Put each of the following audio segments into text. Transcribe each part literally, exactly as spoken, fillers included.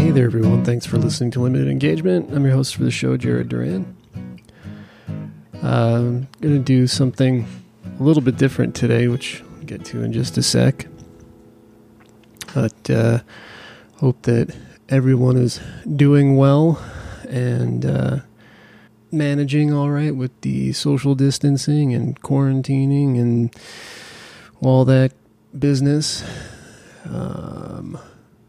Hey there, everyone. Thanks for listening to Limited Engagement. I'm your host for the show, Jared Duran. Uh, I'm going to do something a little bit different today, which I'll get to in just a sec. But uh, hope that everyone is doing well and uh, managing all right with the social distancing and quarantining and all that business. Um,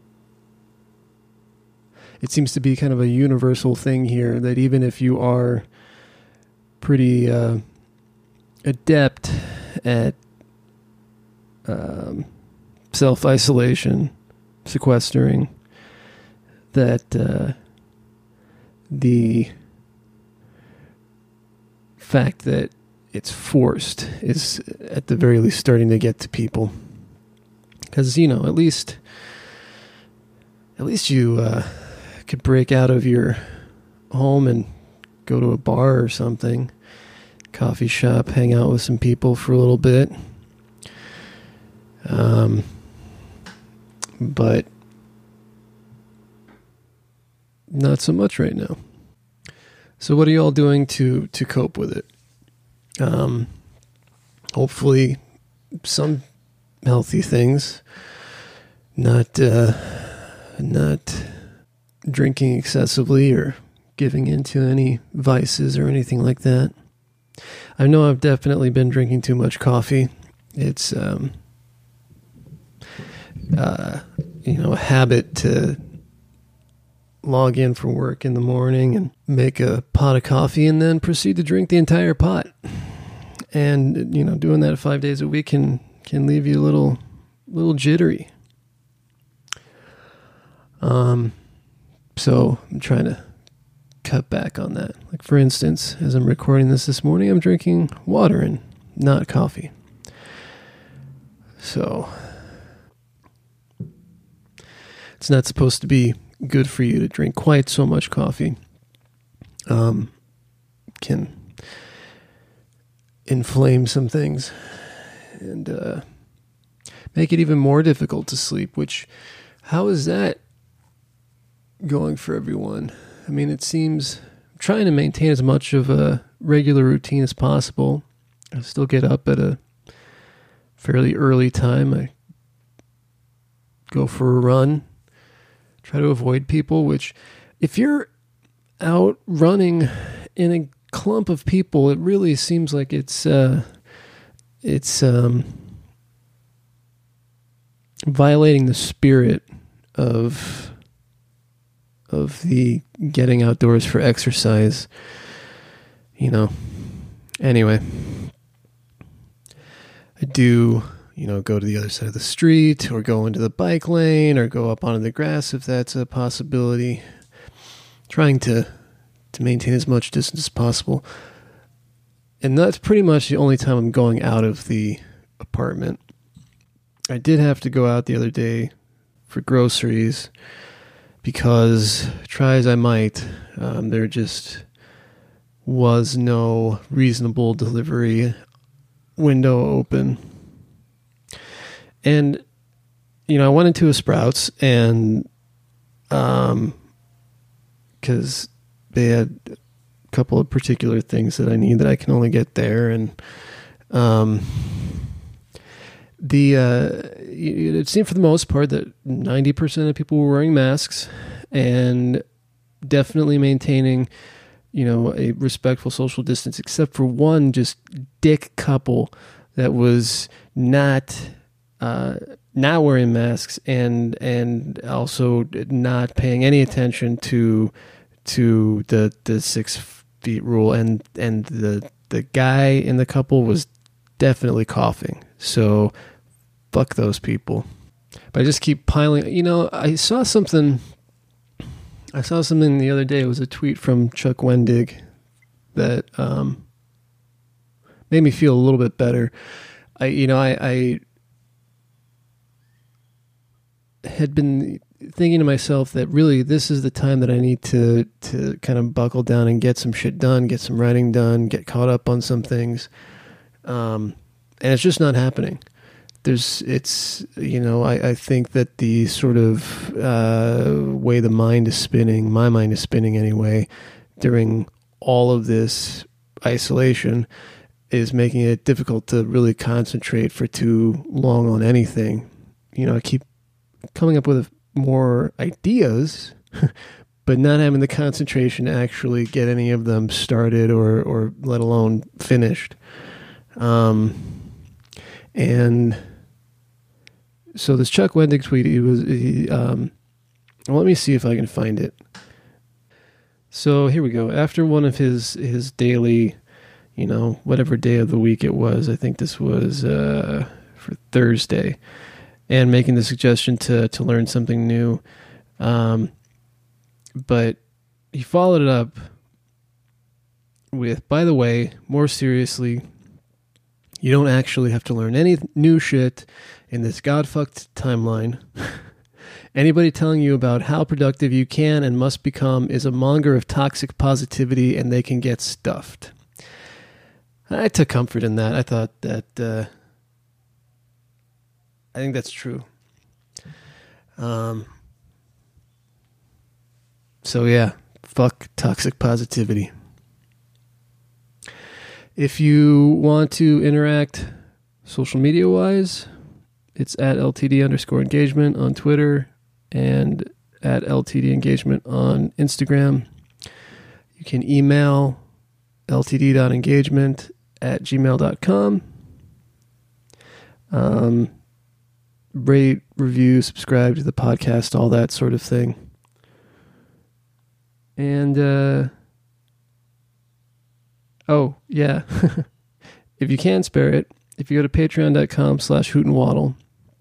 it seems to be kind of a universal thing here that even if you are pretty uh, adept at um, self-isolation, sequestering, that uh, the fact that it's forced is at the very least starting to get to people. Because, you know, at least at least you uh, could break out of your home and go to a bar or something, coffee shop, hang out with some people for a little bit. Um, but not so much right now. So what are you all doing to, to cope with it? Um, hopefully some healthy things, not, uh, not drinking excessively or giving into any vices or anything like that. I know I've definitely been drinking too much coffee. It's, um, uh, you know, a habit to log in for work in the morning and make a pot of coffee and then proceed to drink the entire pot. And, you know, doing that five days a week can, can leave you a little, little jittery. Um, so I'm trying to cut back on that. Like, for instance, as I'm recording this this morning, I'm drinking water and not coffee. So it's not supposed to be good for you to drink quite so much coffee. Um, can inflame some things and uh, make it even more difficult to sleep, which, how is that going for everyone? I mean, it seems I'm trying to maintain as much of a regular routine as possible. I still get up at a fairly early time. I go for a run. Try to avoid people, which if you're out running in a clump of people, it really seems like it's uh, it's um, violating the spirit of of the getting outdoors for exercise. You know. Anyway, I do, you know, go to the other side of the street or go into the bike lane or go up onto the grass if that's a possibility. Trying to, to maintain as much distance as possible. And that's pretty much the only time I'm going out of the apartment. I did have to go out the other day for groceries because, try as I might, um, there just was no reasonable delivery window open. And, you know, I went into a Sprouts and, um, cause they had a couple of particular things that I need that I can only get there. And, um, the, uh, it seemed for the most part that ninety percent of people were wearing masks and definitely maintaining, you know, a respectful social distance, except for one just dick couple that was not, Uh, not wearing masks and and also not paying any attention to to the the six feet rule, and and the the guy in the couple was definitely coughing. So fuck those people. But I just keep piling. You know, I saw something. I saw something the other day. It was a tweet from Chuck Wendig that um, made me feel a little bit better. I you know I. I had been thinking to myself that really this is the time that I need to to kind of buckle down and get some shit done, get some writing done, get caught up on some things. Um, and it's just not happening. there's it's you know I, I think that the sort of uh, way the mind is spinning, my mind is spinning anyway, during all of this isolation is making it difficult to really concentrate for too long on anything. You know, I keep coming up with more ideas, but not having the concentration to actually get any of them started or, or let alone finished. Um, and so this Chuck Wendig tweet, he was, he, um, well, let me see if I can find it. So here we go. After one of his, his daily, you know, whatever day of the week it was, I think this was, uh, for Thursday, and making the suggestion to, to learn something new. Um, but he followed it up with, by the way, more seriously, you don't actually have to learn any new shit in this godfucked timeline. Anybody telling you about how productive you can and must become is a monger of toxic positivity, and they can get stuffed. I took comfort in that. I thought that, uh, I think that's true. Um, so yeah, fuck toxic positivity. If you want to interact social media wise, it's at L T D underscore engagement on Twitter and at L T D engagement on Instagram. You can email L T D dot engagement at gmail dot com. Um, rate, review, subscribe to the podcast, all that sort of thing. And, uh, oh, yeah. If you can spare it, if you go to patreon dot com slash hoot and waddle,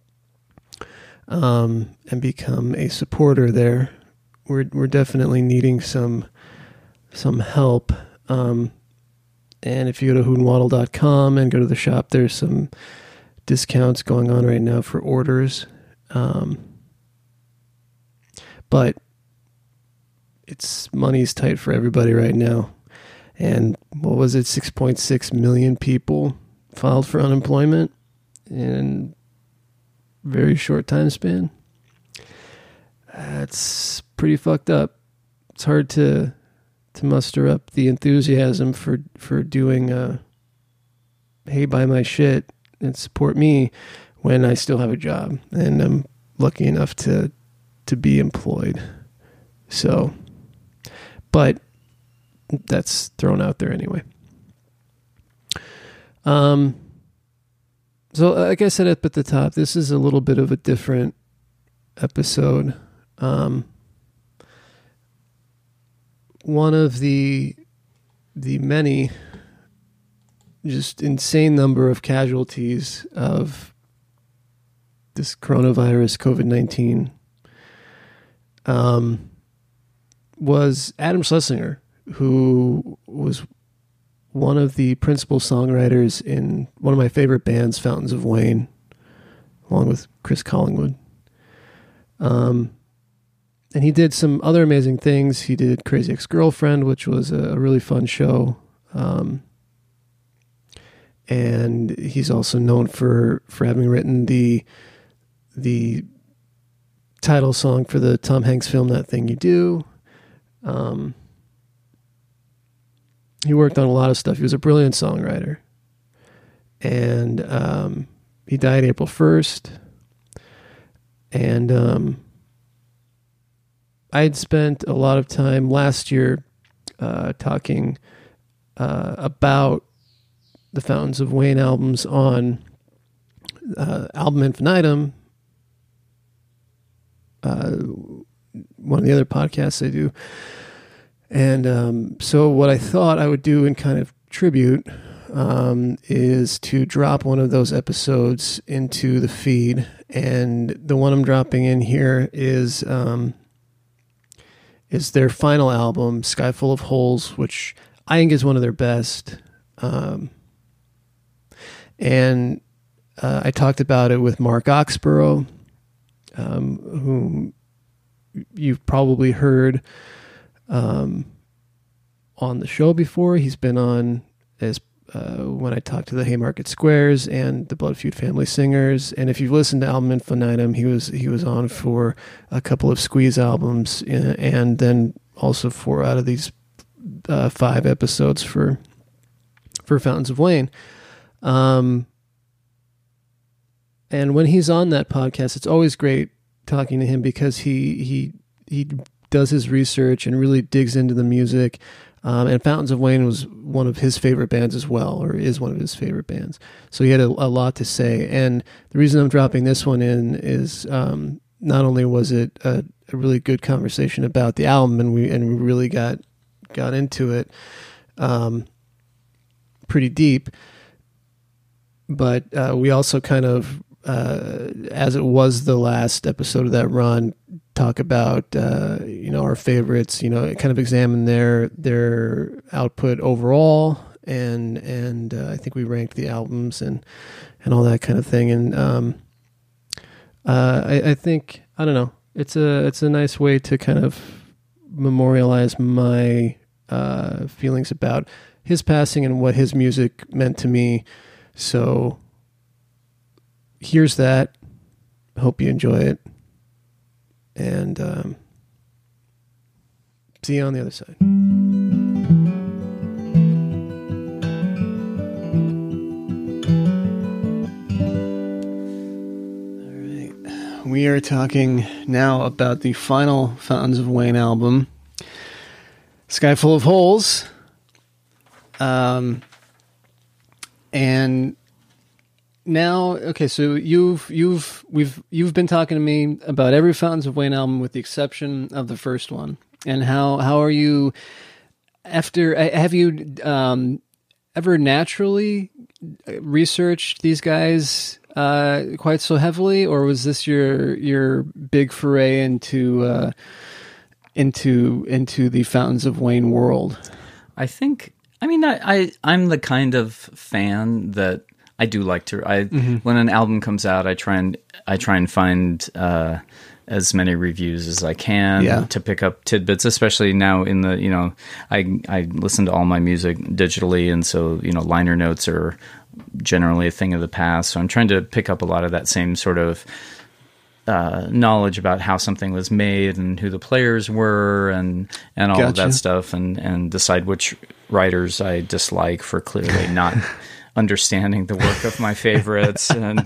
um, and become a supporter there, we're, we're definitely needing some, some help. Um, and if you go to hoot and waddle dot com and go to the shop, there's some discounts going on right now for orders. Um, but it's money's tight for everybody right now. And what was it? six point six million people filed for unemployment in a very short time span. That's pretty fucked up. It's hard to to muster up the enthusiasm for, for doing uh, hey, buy my shit and support me when I still have a job and I'm lucky enough to to be employed. So, but that's thrown out there anyway. Um, so like I said up at the top, this is a little bit of a different episode. Um, one of the the many just insane number of casualties of this coronavirus, COVID nineteen, um, was Adam Schlesinger, who was one of the principal songwriters in one of my favorite bands, Fountains of Wayne, along with Chris Collingwood. Um, and he did some other amazing things. He did Crazy Ex-Girlfriend, which was a, a really fun show. Um, and he's also known for, for having written the the title song for the Tom Hanks film, That Thing You Do. Um, he worked on a lot of stuff. He was a brilliant songwriter. And um, he died April first. And um, I had spent a lot of time last year uh, talking uh, about the Fountains of Wayne albums on uh, Album Infinitum, uh, one of the other podcasts I do. And um, so what I thought I would do in kind of tribute um, is to drop one of those episodes into the feed. And the one I'm dropping in here is um, is their final album, Sky Full of Holes, which I think is one of their best. Um, and uh, I talked about it with Mark Oxborough, um, whom you've probably heard um, on the show before. He's been on as uh, when I talked to the Haymarket Squares and the Blood Feud Family Singers. And if you've listened to Album Infinitum, he was he was on for a couple of Squeeze albums, and, and then also four out of these uh, five episodes for for Fountains of Wayne. Um, and when he's on that podcast, it's always great talking to him because he he he does his research and really digs into the music. Um, and Fountains of Wayne was one of his favorite bands as well, or is one of his favorite bands. So he had a, a lot to say. And the reason I'm dropping this one in is um, not only was it a, a really good conversation about the album, and we and we really got got into it um, pretty deep, but uh, we also kind of, uh, as it was the last episode of that run, talk about uh, you know our favorites, you know, kind of examine their their output overall, and and uh, I think we ranked the albums and and all that kind of thing. And um, uh, I, I think I don't know, it's a it's a nice way to kind of memorialize my uh, feelings about his passing and what his music meant to me. So here's that. Hope you enjoy it. And um, see you on the other side. All right. We are talking now about the final Fountains of Wayne album, Sky Full of Holes. Um, and now, okay, so you've you've we've you've been talking to me about every Fountains of Wayne album with the exception of the first one. And how how are you after? Have you um, ever naturally researched these guys uh, quite so heavily, or was this your your big foray into uh, into into the Fountains of Wayne world? I think. I mean, I, I I'm the kind of fan that. I do like to. I mm-hmm. When an album comes out, I try and I try and find uh, as many reviews as I can yeah. to pick up tidbits. Especially now in the you know, I I listen to all my music digitally, and so you know, liner notes are generally a thing of the past. So I'm trying to pick up a lot of that same sort of uh, knowledge about how something was made and who the players were, and and all gotcha. of that stuff, and and decide which writers I dislike for clearly not. understanding the work of my favorites and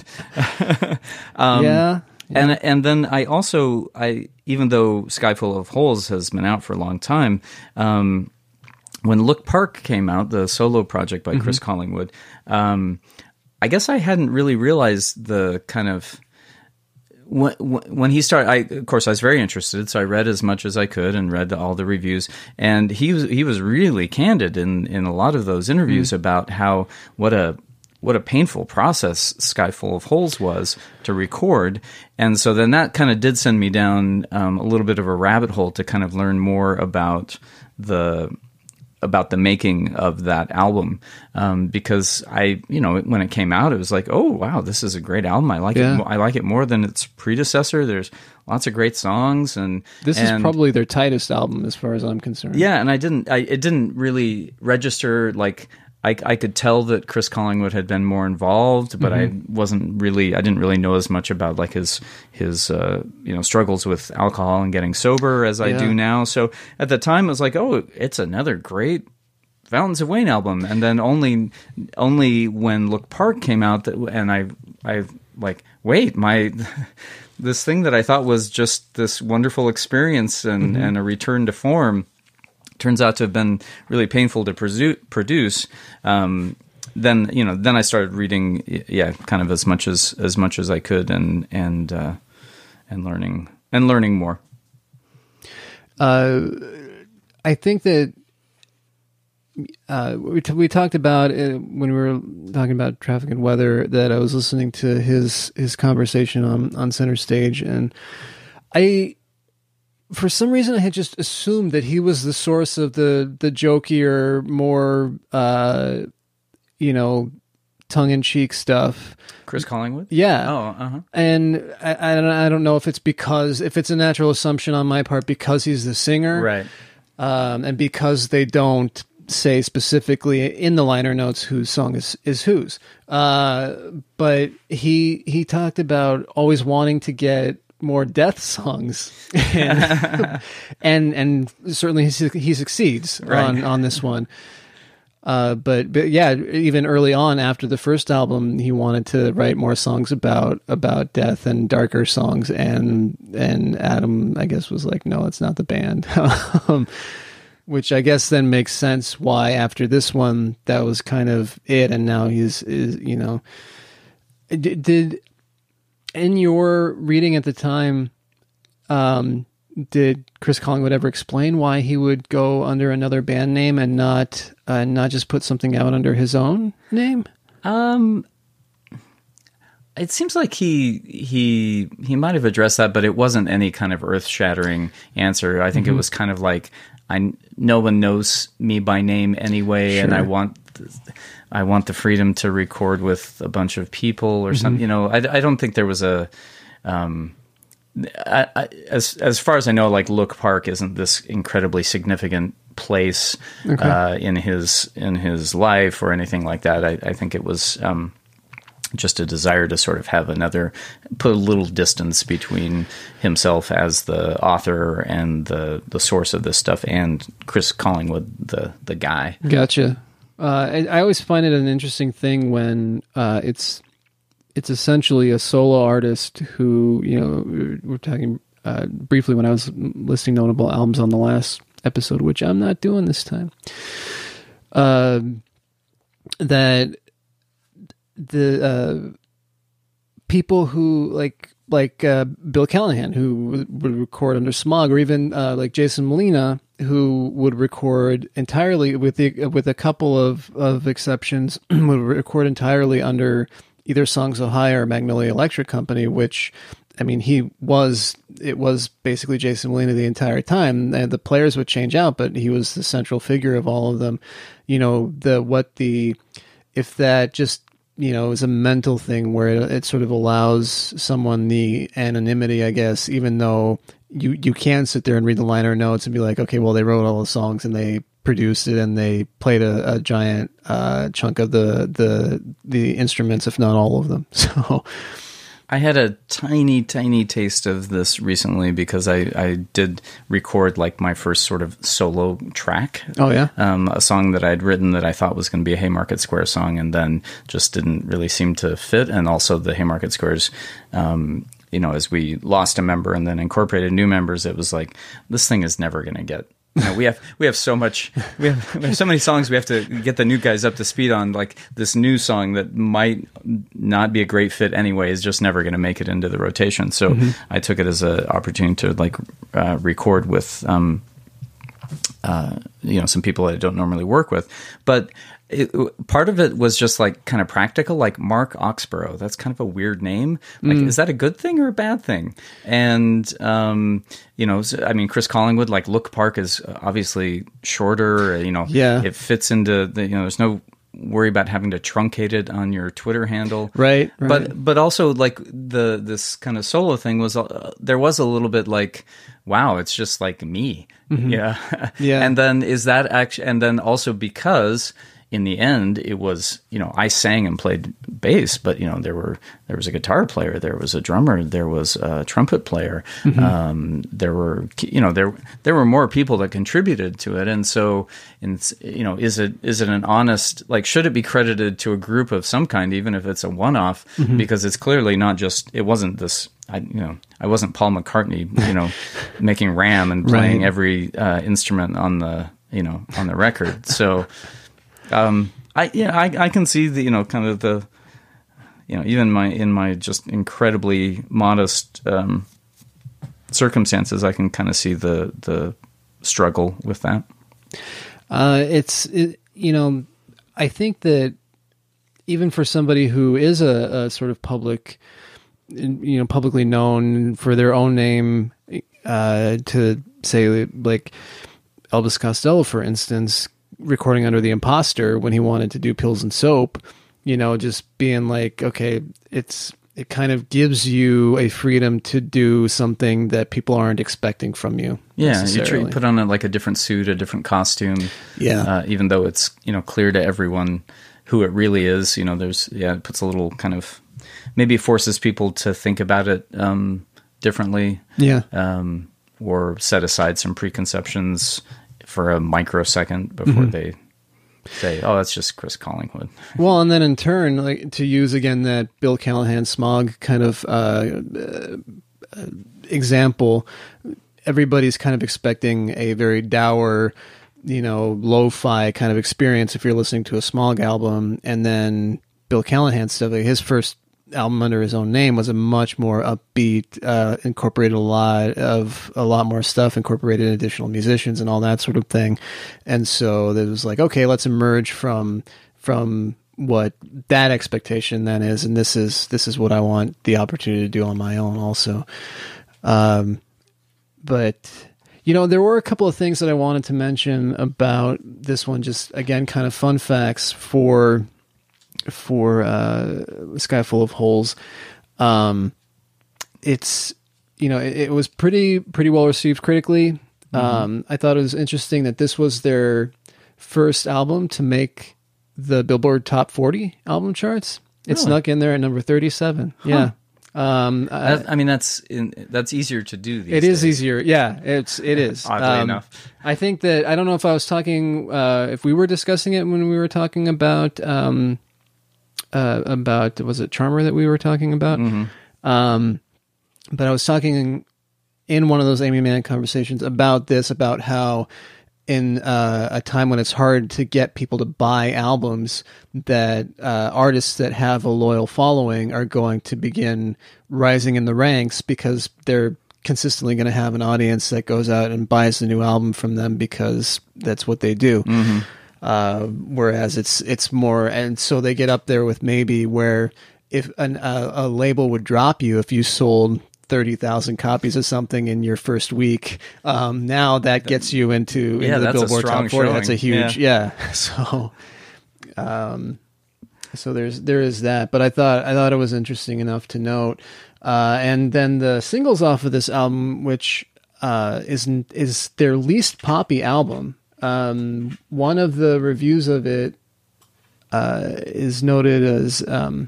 um, yeah, yeah and and then I also I even though Sky Full of Holes has been out for a long time, um, when Look Park came out, the solo project by mm-hmm. Chris Collingwood, um, I guess I hadn't really realized the kind of When, when he started, I, of course, I was very interested, so I read as much as I could and read all the reviews. And he was he was really candid in, in a lot of those interviews mm. about how what a what a painful process Sky Full of Holes was to record. And so then that kind of did send me down um, a little bit of a rabbit hole to kind of learn more about the about the making of that album, um, because I, you know, when it came out, it was like, oh wow, this is a great album. I like yeah. it. I like it more than its predecessor. There's lots of great songs, and this and, is probably their tightest album as far as I'm concerned. Yeah, and I didn't, I, it didn't really register like. I, I could tell that Chris Collingwood had been more involved, but mm-hmm. I wasn't really. I didn't really know as much about like his his uh, you know struggles with alcohol and getting sober as I yeah. do now. So at the time, I was like, oh, it's another great Fountains of Wayne album. And then only only when Look Park came out, that, and I I like wait my. this thing that I thought was just this wonderful experience and, mm-hmm. and a return to form. Turns out to have been really painful to produce. Um, then you know, then I started reading, yeah, kind of as much as as much as I could, and and uh, and learning and learning more. Uh, I think that uh, we t- we talked about it when we were talking about Traffic and Weather, that I was listening to his his conversation on on Center Stage, and I. For some reason, I had just assumed that he was the source of the the jokier, more uh, you know, tongue in cheek stuff. Chris Collingwood, yeah. Oh, uh huh. And I, I don't I don't know if it's because if it's a natural assumption on my part because he's the singer, right? Um, and because they don't say specifically in the liner notes whose song is is whose. Uh, but he he talked about always wanting to get more Death songs, and and, and certainly he, he succeeds right. on on this one. Uh, but but yeah, even early on after the first album, he wanted to write more songs about about death and darker songs, and and Adam, I guess, was like, no, it's not the band. um, which I guess then makes sense why after this one that was kind of it, and now he's is you know did. did in your reading at the time, um, did Chris Collingwood ever explain why he would go under another band name and not uh, not just put something out under his own name? Um, it seems like he he he might have addressed that, but it wasn't any kind of earth shattering answer. I think mm-hmm. it was kind of like, I no one knows me by name anyway, sure. and I want. I want the freedom to record with a bunch of people or mm-hmm. something. You know, I, I don't think there was a, um, I, I, as as far as I know, like Look Park isn't this incredibly significant place okay. uh, in his in his life or anything like that. I, I think it was um, just a desire to sort of have another, put a little distance between himself as the author and the the source of this stuff, and Chris Collingwood, the the guy. Gotcha. Uh, I, I always find it an interesting thing when uh, it's it's essentially a solo artist who, you know, we're, we're talking uh, briefly when I was listing notable albums on the last episode, which I'm not doing this time, uh, that the uh, people who like like uh, Bill Callahan, who would record under Smog, or even uh, like Jason Molina, who would record entirely, with the with a couple of, of exceptions, would record entirely under either Songs of High or Magnolia Electric Company, which, I mean, he was, it was basically Jason Molina the entire time, and the players would change out, but he was the central figure of all of them. You know, the, what the, if that just, you know, is a mental thing where it, it sort of allows someone the anonymity, I guess, even though you, you can sit there and read the liner notes and be like, okay, well, they wrote all the songs and they produced it and they played a, a giant uh, chunk of the, the, the instruments, if not all of them. So I had a tiny, tiny taste of this recently because I, I did record like my first sort of solo track. Oh, yeah? Um, a song that I'd written that I thought was going to be a Haymarket Square song and then just didn't really seem to fit. And also the Haymarket Squares, um, you know, as we lost a member and then incorporated new members, it was like, this thing is never going to get... You know, we have we have so much we have, we have so many songs we have to get the new guys up to speed on. Like this new song that might not be a great fit anyway is just never going to make it into the rotation. So mm-hmm. I took it as an opportunity to like uh, record with um, uh, you know, some people I don't normally work with, but. It, part of it was just like kind of practical, like Mark Oxborough. That's kind of a weird name. Like, mm. is that a good thing or a bad thing? And, um, you know, I mean, Chris Collingwood, like Look Park is obviously shorter, you know, yeah. It fits into the, you know, there's no worry about having to truncate it on your Twitter handle. Right. right. But, but also like the, this kind of solo thing was, uh, there was a little bit like, wow, it's just like me. Mm-hmm. Yeah. Yeah. And then is that actually, and then also because, in the end, it was, you know, I sang and played bass, but, you know, there were, there was a guitar player, there was a drummer, there was a trumpet player. Mm-hmm. Um, there were, you know, there, there were more people that contributed to it. And so, in, you know, is it, is it an honest, like, should it be credited to a group of some kind, even if it's a one-off, mm-hmm. because it's clearly not just, it wasn't this, I, you know, I wasn't Paul McCartney, you know, making Ram and playing right. every uh, instrument on the, you know, on the record. So, Um, I yeah, I, I can see the, you know, kind of the, you know, even my in my just incredibly modest um, circumstances, I can kind of see the the struggle with that. Uh, it's it, you know, I think that even for somebody who is a, a sort of public, you know, publicly known for their own name, uh, to say like Elvis Costello, for instance, recording under the Imposter when he wanted to do Pills and Soap, you know, just being like, okay, it's it kind of gives you a freedom to do something that people aren't expecting from you. Yeah, you tr- put on a, like a different suit, a different costume. Yeah, uh, even though it's, you know, clear to everyone who it really is. You know, there's yeah, it puts a little kind of, maybe forces people to think about it um, differently. Yeah, um, or set aside some preconceptions for a microsecond before mm-hmm. they say, "Oh, that's just Chris Collingwood." Well, and then in turn, like to use again that Bill Callahan Smog kind of uh, uh, example, everybody's kind of expecting a very dour, you know, lo-fi kind of experience if you're listening to a Smog album, and then Bill Callahan stuff, like his first album under his own name was a much more upbeat, uh, incorporated a lot of a lot more stuff, incorporated additional musicians and all that sort of thing. And so there was like, okay, let's emerge from from what that expectation then is, and this is this is what I want the opportunity to do on my own also. Um, but you know, there were a couple of things that I wanted to mention about this one. Just again, kind of fun facts for. for uh, Sky Full of Holes. Um, it's, you know, it, it was pretty pretty well received critically. Mm-hmm. Um, I thought it was interesting that this was their first album to make the Billboard Top forty album charts. It really? Snuck in there at number thirty-seven. Huh. Yeah. Um, that, I mean, that's in, that's easier to do these It days. is easier. Yeah, it's it is. Oddly um, enough. I think that, I don't know if I was talking, uh, if we were discussing it when we were talking about... Um, Uh, about, was it Charmer that we were talking about? Mm-hmm. Um, but I was talking in one of those Amy Mann conversations about this, about how in uh, a time when it's hard to get people to buy albums, that uh, artists that have a loyal following are going to begin rising in the ranks because they're consistently going to have an audience that goes out and buys the new album from them because that's what they do. Mm-hmm. Uh, whereas it's it's more, and so they get up there with maybe where if an, uh, a label would drop you if you sold thirty thousand copies of something in your first week. Um, now that gets you into, yeah, into the that's Billboard a strong Top forty. showing. That's a huge, yeah. yeah. So, um, so there's there is that. But I thought I thought it was interesting enough to note. Uh, and then the singles off of this album, which uh, is is their least poppy album. Um, one of the reviews of it uh, is noted as um,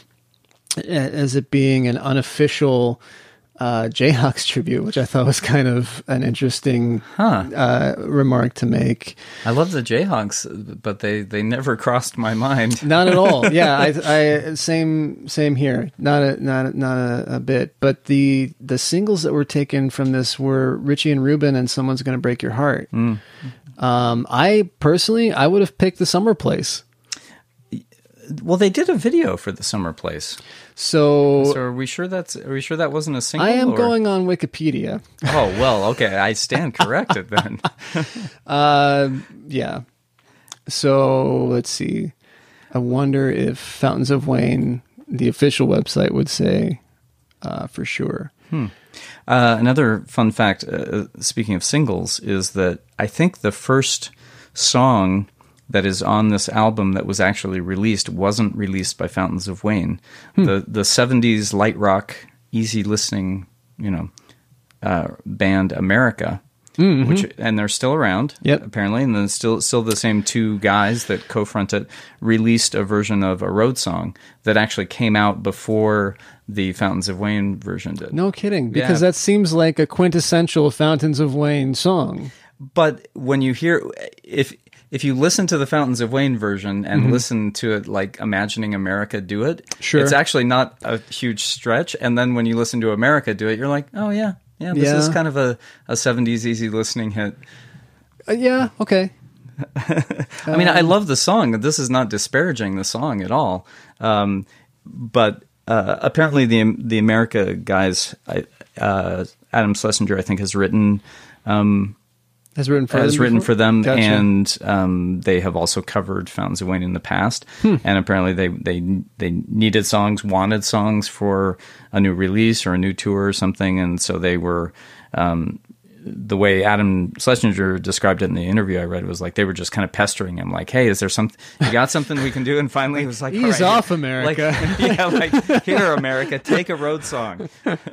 as it being an unofficial uh, Jayhawks tribute, which I thought was kind of an interesting huh. uh, remark to make. I love the Jayhawks, but they, they never crossed my mind. Not at all. Yeah, I, I same same here. Not a not a, not a, a bit. But the the singles that were taken from this were Richie and Rubin and Someone's Gonna Break Your Heart. Mm. Um, I personally, I would have picked The Summer Place. Well, they did a video for The Summer Place. So, so are we sure that's? Are we sure that wasn't a single? I am or? going on Wikipedia. Oh well, okay, I stand corrected then. uh, yeah. So let's see. I wonder if Fountains of Wayne, the official website, would say uh, for sure. Hmm. Uh, another fun fact, uh, speaking of singles, is that I think the first song that is on this album that was actually released wasn't released by Fountains of Wayne. Hmm. The the seventies light rock, easy listening, you know, uh, band America, mm-hmm. which and they're still around, yep. apparently, and then still still the same two guys that co-front it, released a version of a road song that actually came out before the Fountains of Wayne version did. No kidding, because yeah. that seems like a quintessential Fountains of Wayne song. But when you hear, if if you listen to the Fountains of Wayne version and mm-hmm. listen to it like Imagining America do it, sure. it's actually not a huge stretch. And then when you listen to America do it, you're like, oh yeah, yeah, this yeah. is kind of a, a seventies easy listening hit. Uh, yeah, okay. I mean, um, I love the song. This is not disparaging the song at all. Um, but uh, apparently the the America guys, uh, Adam Schlesinger, I think, has written... Um, Has written for has them written before? for them, Gotcha. and um, they have also covered Fountains of Wayne in the past. Hmm. And apparently, they they they needed songs, wanted songs for a new release or a new tour or something, and so they were um, the way Adam Schlesinger described it in the interview I read was like they were just kind of pestering him, like, "Hey, is there something? You got something we can do?" And finally, he was like, "Ease right, off, America." Like, yeah, like here, America, take a road song.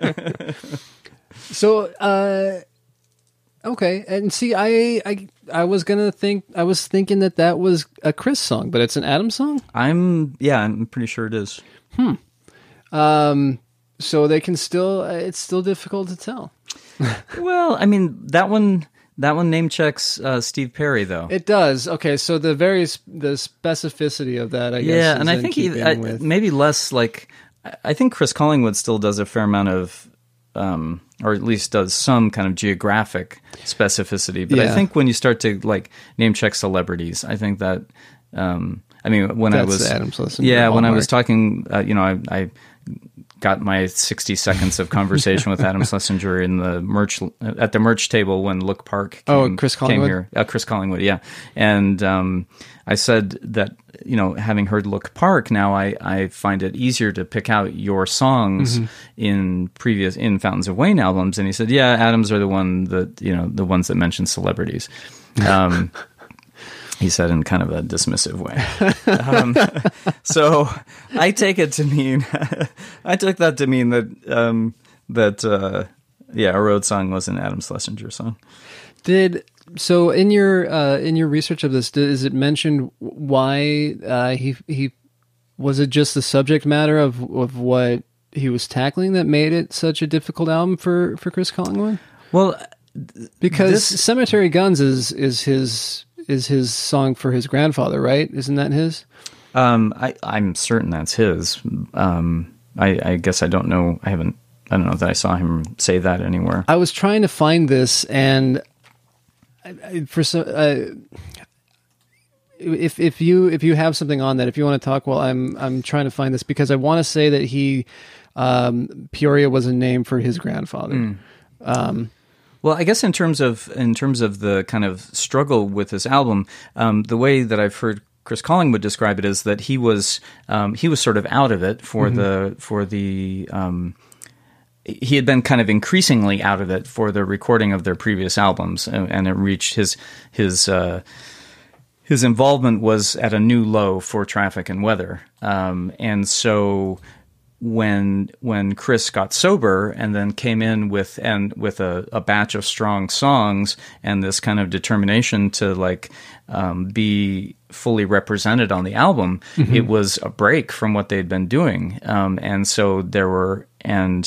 So, uh, okay, and see, I, I, I was gonna think, I was thinking that that was a Chris song, but it's an Adam song. I'm, yeah, I'm pretty sure it is. Hmm. Um. So they can still, uh, it's still difficult to tell. Well, I mean that one, that one name checks uh, Steve Perry though. It does. Okay, so the very the specificity of that, I guess. Yeah, is and I in think he keeping I, with- maybe less like I think Chris Collingwood still does a fair amount of. Um, or at least does some kind of geographic specificity. But Yeah. I think when you start to like name check celebrities, I think that, um, I mean, when That's I was, the Adam Schlesinger yeah, when I hallmark. was talking, uh, you know, I, I got my sixty seconds of conversation with Adam Schlesinger in the merch at the merch table when Look Park came, Oh, Chris came Collingwood? here. Uh, Chris Collingwood, yeah. And um, I said that, you know, having heard Look Park, now I, I find it easier to pick out your songs Mm-hmm. in previous, in Fountains of Wayne albums. And he said, yeah, Adams are the one that, you know, the ones that mention celebrities. Um, he said in kind of a dismissive way. Um, so I take it to mean, I took that to mean that, um, that, uh, yeah, a road song was an Adam Schlesinger song. Did so in your uh, in your research of this? Did, is it mentioned why uh, he he was it just the subject matter of of what he was tackling that made it such a difficult album for, for Chris Collingwood? Well, Because this- Cemetery Guns is is his is his song for his grandfather, right? Isn't that his? Um, I, I'm certain that's his. Um, I, I guess I don't know. I haven't. I don't know that I saw him say that anywhere. I was trying to find this, and I, I, for some, uh, if if you if you have something on that, if you want to talk, well, I'm I'm trying to find this because I want to say that he um, Peoria was a name for his grandfather. Mm. Um, Well, I guess in terms of in terms of the kind of struggle with this album, um, the way that I've heard Chris Collingwood describe it is that he was um, he was sort of out of it for Mm-hmm. the for the um, he had been kind of increasingly out of it for the recording of their previous albums, and, and it reached his his uh, his involvement was at a new low for Traffic and Weather, um, and so. When when Chris got sober and then came in with and with a, a batch of strong songs and this kind of determination to like um, be fully represented on the album, mm-hmm. it was a break from what they'd been doing, um, and so there were and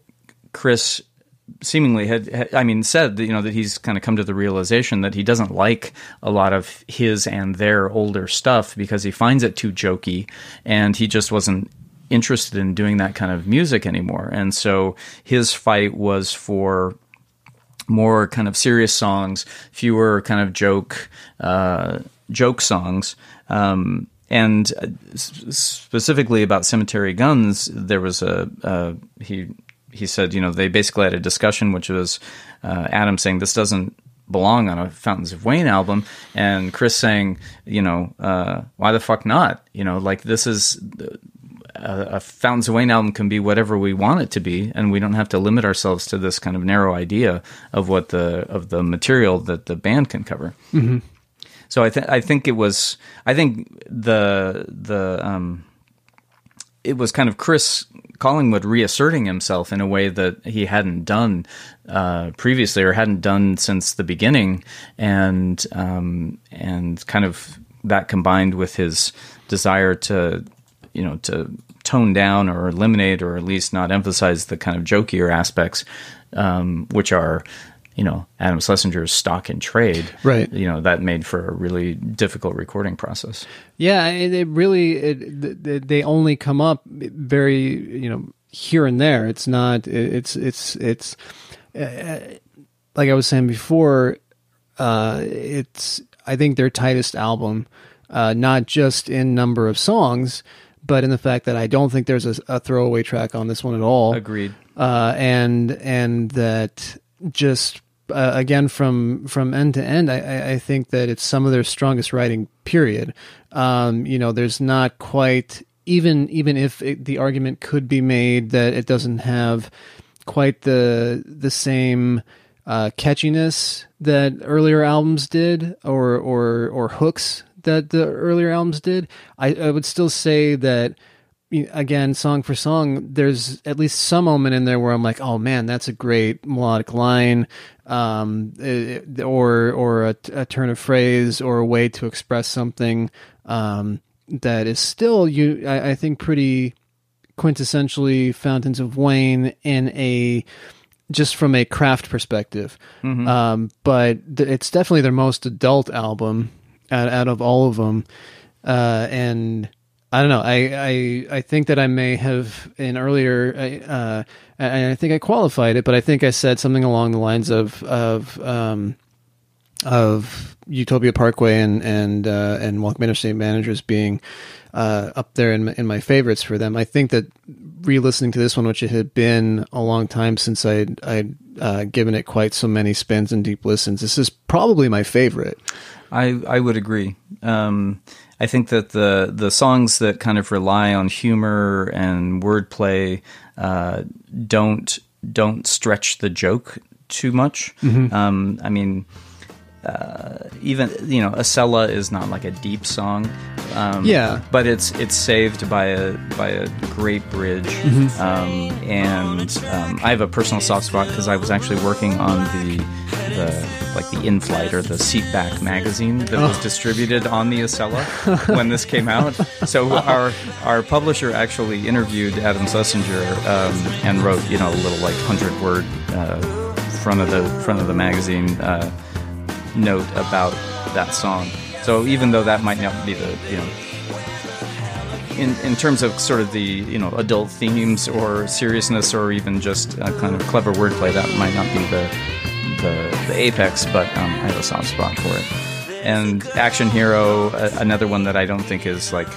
Chris seemingly had, had I mean said that, you know, that he's kind of come to the realization that he doesn't like a lot of his and their older stuff because he finds it too jokey, and he just wasn't interested in doing that kind of music anymore. And so his fight was for more kind of serious songs, fewer kind of joke uh, joke songs. Um, and specifically about Cemetery Guns, there was a uh, he he said, you know, they basically had a discussion, which was uh, Adam saying this doesn't belong on a Fountains of Wayne album, and Chris saying, you know, uh, why the fuck not? You know, like this is. A, a Fountains of Wayne album can be whatever we want it to be, and we don't have to limit ourselves to this kind of narrow idea of what the of the material that the band can cover. Mm-hmm. So I think I think it was I think the the um, it was kind of Chris Collingwood reasserting himself in a way that he hadn't done uh, previously or hadn't done since the beginning, and um, and kind of that combined with his desire to. you know, to tone down or eliminate or at least not emphasize the kind of jokier aspects, um, which are, you know, Adam Schlesinger's stock in trade. Right. You know, that made for a really difficult recording process. Yeah, it, it really, it, they only come up very, you know, here and there. It's not, it's, it's, it's, uh, like I was saying before, uh, it's, I think their tightest album, uh, not just in number of songs, but in the fact that I don't think there's a, a throwaway track on this one at all. Agreed. Uh, and and that just uh, again from from end to end, I, I think that it's some of their strongest writing. Period. Um, you know, there's not quite even even if it, the argument could be made that it doesn't have quite the the same. uh, catchiness that earlier albums did, or or or hooks that the earlier albums did. I, I would still say that, again, song for song, there's at least some moment in there where I'm like, oh man, that's a great melodic line, um, it, or or a, a turn of phrase, or a way to express something um, that is still, you, I, I think, pretty quintessentially Fountains of Wayne in a, just from a craft perspective. Mm-hmm. Um, but th- it's definitely their most adult album out, out of all of them, uh, and. I don't know. I, I I think that I may have in earlier, uh, and I think I qualified it, but I think I said something along the lines of of um, of Utopia Parkway and and uh, and Welcome Interstate Managers being uh, up there in in my favorites for them. I think that re-listening to this one, which it had been a long time since I'd I'd uh, given it quite so many spins and deep listens, this is probably my favorite. I I would agree. Um, I think that the the songs that kind of rely on humor and wordplay uh, don't don't stretch the joke too much. Mm-hmm. Um, I mean, uh, even you know, Acela is not like a deep song. Um, yeah, but it's it's saved by a by a great bridge, mm-hmm. um, and um, I have a personal soft spot because I was actually working on the the like the In-Flight or the Seatback magazine that oh. was distributed on the Acela when this came out. So our our publisher actually interviewed Adam Schlesinger um, and wrote you know a little like hundred word uh, front of the front of the magazine uh, note about that song. So even though that might not be the, you know, in in terms of sort of the, you know, adult themes or seriousness or even just a kind of clever wordplay, that might not be the the, the apex, but um, I have a soft spot for it. And Action Hero, uh, another one that I don't think is like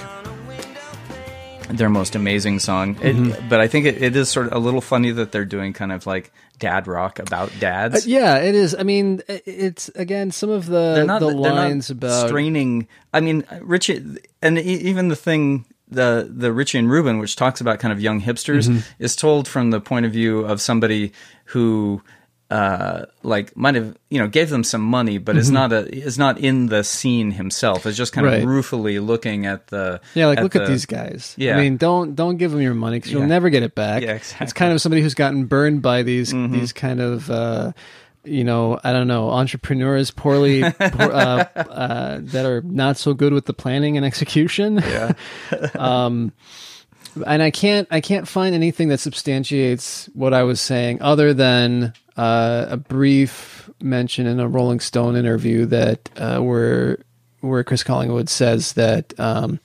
their most amazing song. It, mm-hmm. But I think it, it is sort of a little funny that they're doing kind of like dad rock about dads. Uh, yeah, it is. I mean, it's again some of the they're not, the they're lines not about straining. I mean, Richie, and even the thing the the Richie and Rubin, which talks about kind of young hipsters, mm-hmm. is told from the point of view of somebody who. Uh, like might have you know gave them some money, but mm-hmm. is not a is not in the scene himself. Is just kind right. of ruefully looking at the yeah. Like at look the, at these guys. Yeah. I mean, don't don't give them your money because you'll yeah. never get it back. Yeah, exactly. It's kind of somebody who's gotten burned by these mm-hmm. these kind of uh, you know I don't know entrepreneurs poorly poor, uh, uh, that are not so good with the planning and execution. Yeah. um, and I can't I can't find anything that substantiates what I was saying other than. Uh, a brief mention in a Rolling Stone interview that uh, where where Chris Collingwood says that um,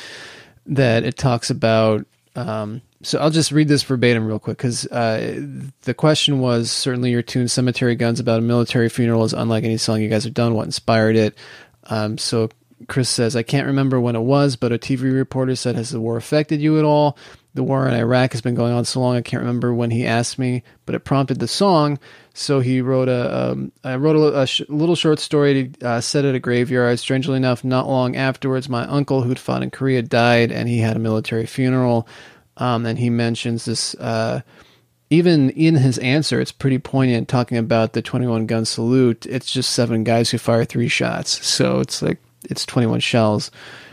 that it talks about. Um, so I'll just read this verbatim real quick because uh, the question was certainly your tune "Cemetery Guns" about a military funeral is unlike any song you guys have done. What inspired it? Um, so Chris says, I can't remember when it was, but a T V reporter said, "Has the war affected you at all?" The war in Iraq has been going on so long, I can't remember when he asked me, but it prompted the song. So he wrote a, um, I wrote a, a sh- little short story to uh, set at a graveyard. Strangely enough, not long afterwards, my uncle who'd fought in Korea died, and he had a military funeral. Um, and he mentions this, uh, even in his answer, it's pretty poignant talking about the twenty-one gun salute. It's just seven guys who fire three shots. So it's like, it's twenty-one shells.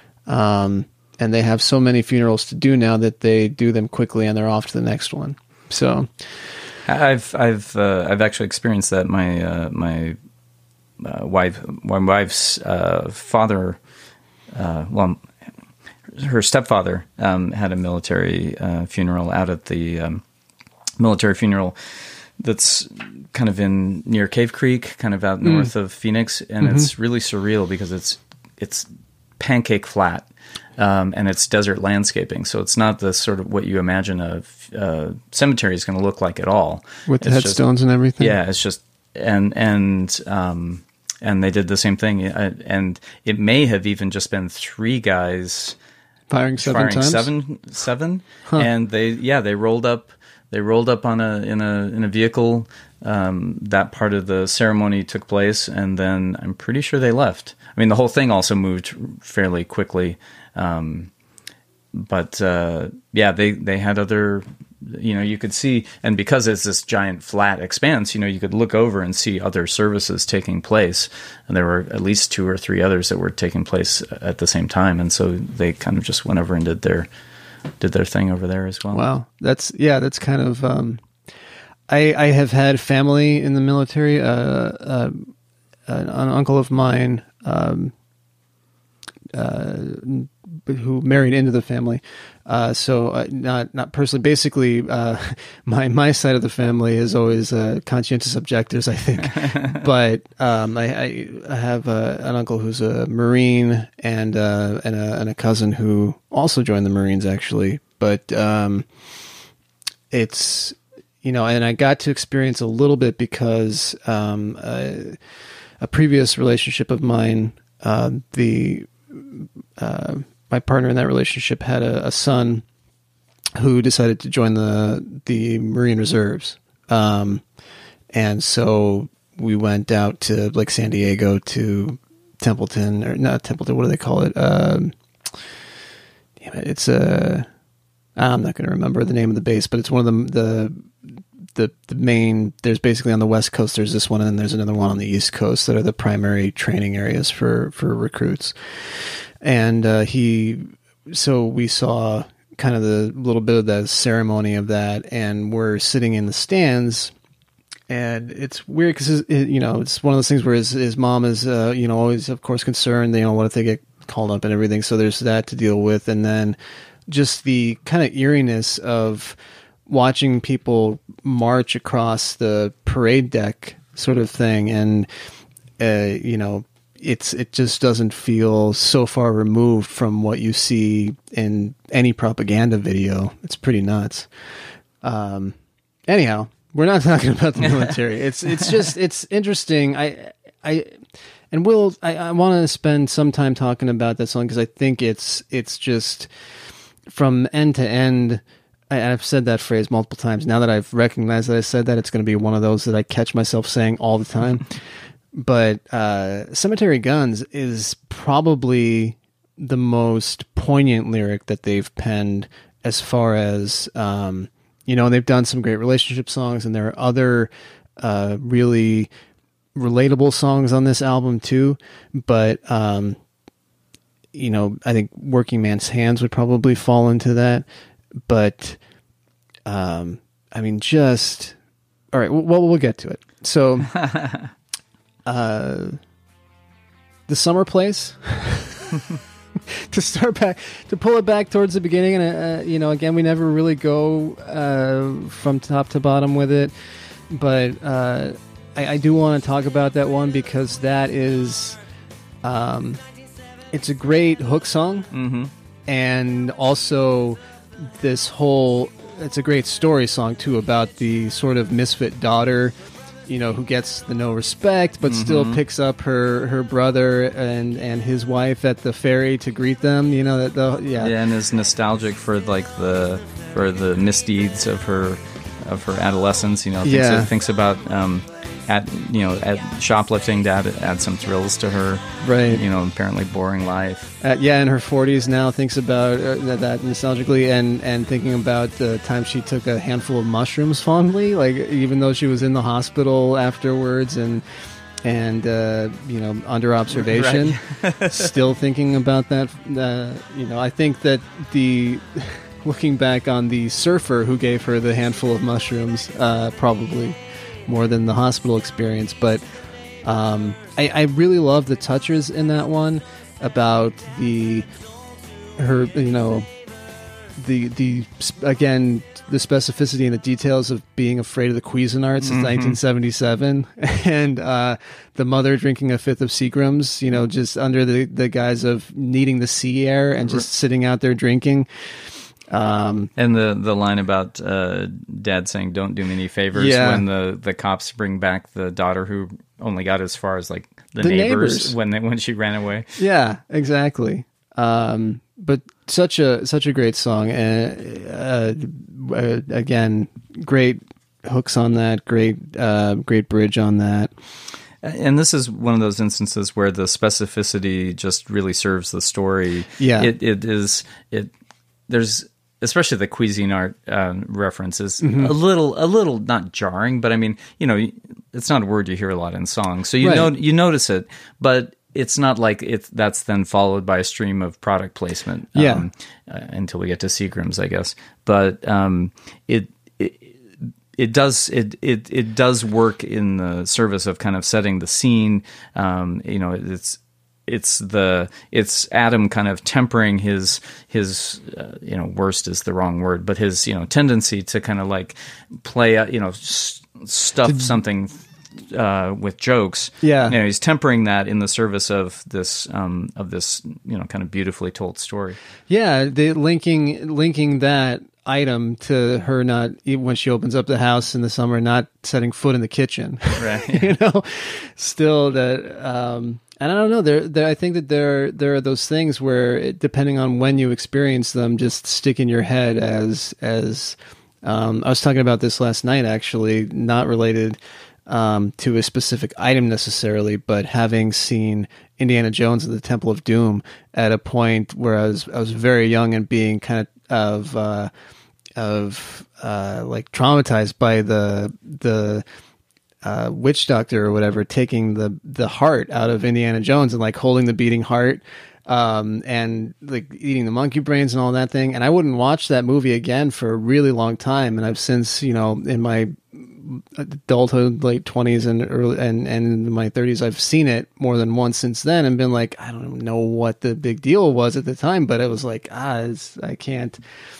Um, And they have so many funerals to do now that they do them quickly and they're off to the next one. So, I've I've uh, I've actually experienced that. My uh, my uh, wife my wife's uh, father, uh, well, her stepfather um, had a military uh, funeral out at the um, military funeral that's kind of in near Cave Creek, kind of out mm. north of Phoenix, and mm-hmm. it's really surreal because it's it's pancake flat. Um, and it's desert landscaping, so it's not the sort of what you imagine a uh, cemetery is going to look like at all. With the it's headstones just, and everything. Yeah, it's just and and um, and they did the same thing, and it may have even just been three guys firing seven firing times. seven, seven, huh. and they yeah they rolled up they rolled up on a in a in a vehicle. Um, that part of the ceremony took place, and then I'm pretty sure they left. I mean, the whole thing also moved fairly quickly. Um, but, uh, yeah, they, they had other, you know, you could see, and because it's this giant flat expanse, you know, you could look over and see other services taking place. And there were at least two or three others that were taking place at the same time. And so they kind of just went over and did their, did their thing over there as well. Wow. That's, yeah, that's kind of, um, I, I have had family in the military. Uh, uh, an, an uncle of mine, um, uh, who married into the family. Uh, so uh, not, not personally, basically, uh, my, my side of the family is always, uh, conscientious objectors, I think. But, um, I, I, I have, uh, an uncle who's a Marine and, uh, and a, and a cousin who also joined the Marines actually. But, um, it's, you know, and I got to experience a little bit because, um, uh, a previous relationship of mine, uh, the, uh, my partner in that relationship had a, a son who decided to join the the Marine Reserves, um, and so we went out to like San Diego to Templeton, or not Templeton. What do they call it? Um, damn it, it's a. I'm not going to remember the name of the base, but it's one of the the the the main. There's basically on the West Coast. There's this one, and then there's another one on the East Coast that are the primary training areas for for recruits. And uh, he, so we saw kind of the little bit of the ceremony of that, and we're sitting in the stands, and it's weird because it, you know, it's one of those things where his his mom is uh, you know, always of course concerned. You know, what if they get called up and everything? So there's that to deal with, and then just the kind of eeriness of watching people march across the parade deck, sort of thing, and uh, you know. It's it just doesn't feel so far removed from what you see in any propaganda video. It's pretty nuts. Um, anyhow, we're not talking about the military. it's it's just it's interesting. I I and we'll I, I want to spend some time talking about that song because I think it's it's just from end to end. I, I've said that phrase multiple times. Now that I've recognized that I said that, it's going to be one of those that I catch myself saying all the time. But uh, Cemetery Guns is probably the most poignant lyric that they've penned as far as, um, you know, they've done some great relationship songs, and there are other uh, really relatable songs on this album too. But, um, you know, I think Working Man's Hands would probably fall into that. But, um, I mean, just, all right, well, we'll get to it. So... Uh, the Summer Place, to start back, to pull it back towards the beginning, and uh, you know, again, we never really go uh, from top to bottom with it, but uh, I, I do want to talk about that one because that is, um, it's a great hook song, mm-hmm. and also this whole, it's a great story song too about the sort of misfit daughter, you know, who gets the no respect, but mm-hmm. still picks up her, her brother and, and his wife at the ferry to greet them. You know that the yeah yeah, and is nostalgic for like the for the misdeeds of her of her adolescence. You know, thinks, yeah. thinks about um, at you know at shoplifting to add, add some thrills to her. Right. You know, apparently boring life. Uh, yeah, in her forties now, thinks about uh, that nostalgically, and, and thinking about the time she took a handful of mushrooms fondly, like even though she was in the hospital afterwards and and uh, you know under observation, right. Still thinking about that. Uh, you know, I think that the looking back on the surfer who gave her the handful of mushrooms, uh, probably more than the hospital experience, but. Um, I, I really love the touches in that one about the her you know the the again the specificity and the details of being afraid of the Cuisinart since mm-hmm. nineteen seventy-seven, and uh, the mother drinking a fifth of Seagrams, you know, just under the, the guise of needing the sea air and just sitting out there drinking. Um, and the, the line about uh, dad saying "Don't do me any favors" yeah. when the, the cops bring back the daughter who only got as far as like the, the neighbors, neighbors when they, when she ran away. Yeah, exactly. Um, but such a such a great song, and uh, uh, again, great hooks on that, great uh, great bridge on that. And this is one of those instances where the specificity just really serves the story. Yeah, it it is it. There's especially the Cuisinart uh, reference is Mm-hmm. a little, a little not jarring, but I mean, you know, it's not a word you hear a lot in songs, so you Right. know you notice it, but it's not like it's that's then followed by a stream of product placement. Yeah. Um, uh, until we get to Seagram's, I guess, but um, it. it It does it, it it does work in the service of kind of setting the scene. Um, you know, it's it's the it's Adam kind of tempering his his uh, you know worst is the wrong word, but his you know tendency to kind of like play uh, you know s- stuff something uh, with jokes. Yeah. you know, he's tempering that in the service of this um, of this you know kind of beautifully told story. Yeah, the linking linking that item to her not even when she opens up the house in the summer, not setting foot in the kitchen. Right. you know, still that. Um, and I don't know. There, there. I think that there, there are those things where, it, depending on when you experience them, just stick in your head as as. Um, I was talking about this last night, actually, not related um, to a specific item necessarily, but having seen Indiana Jones and the Temple of Doom at a point where I was I was very young and being kind of of uh, of uh, like traumatized by the the uh, witch doctor or whatever taking the the heart out of Indiana Jones and like holding the beating heart um, and like eating the monkey brains and all that thing. And I wouldn't watch that movie again for a really long time. And I've since, you know, in my adulthood, late twenties and early and, and in my thirties, I've seen it more than once since then and been like, I don't know what the big deal was at the time, but it was like, ah, it's, I can't.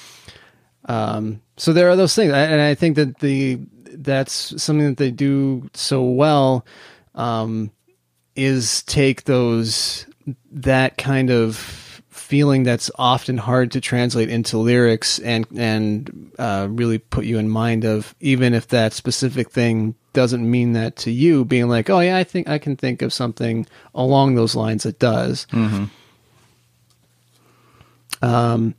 Um, so there are those things. I, and I think that the, that's something that they do so well, um, is take those, that kind of feeling that's often hard to translate into lyrics and and uh, really put you in mind of, even if that specific thing doesn't mean that to you, being like, oh yeah, I think I can think of something along those lines that does. Mm-hmm. Um,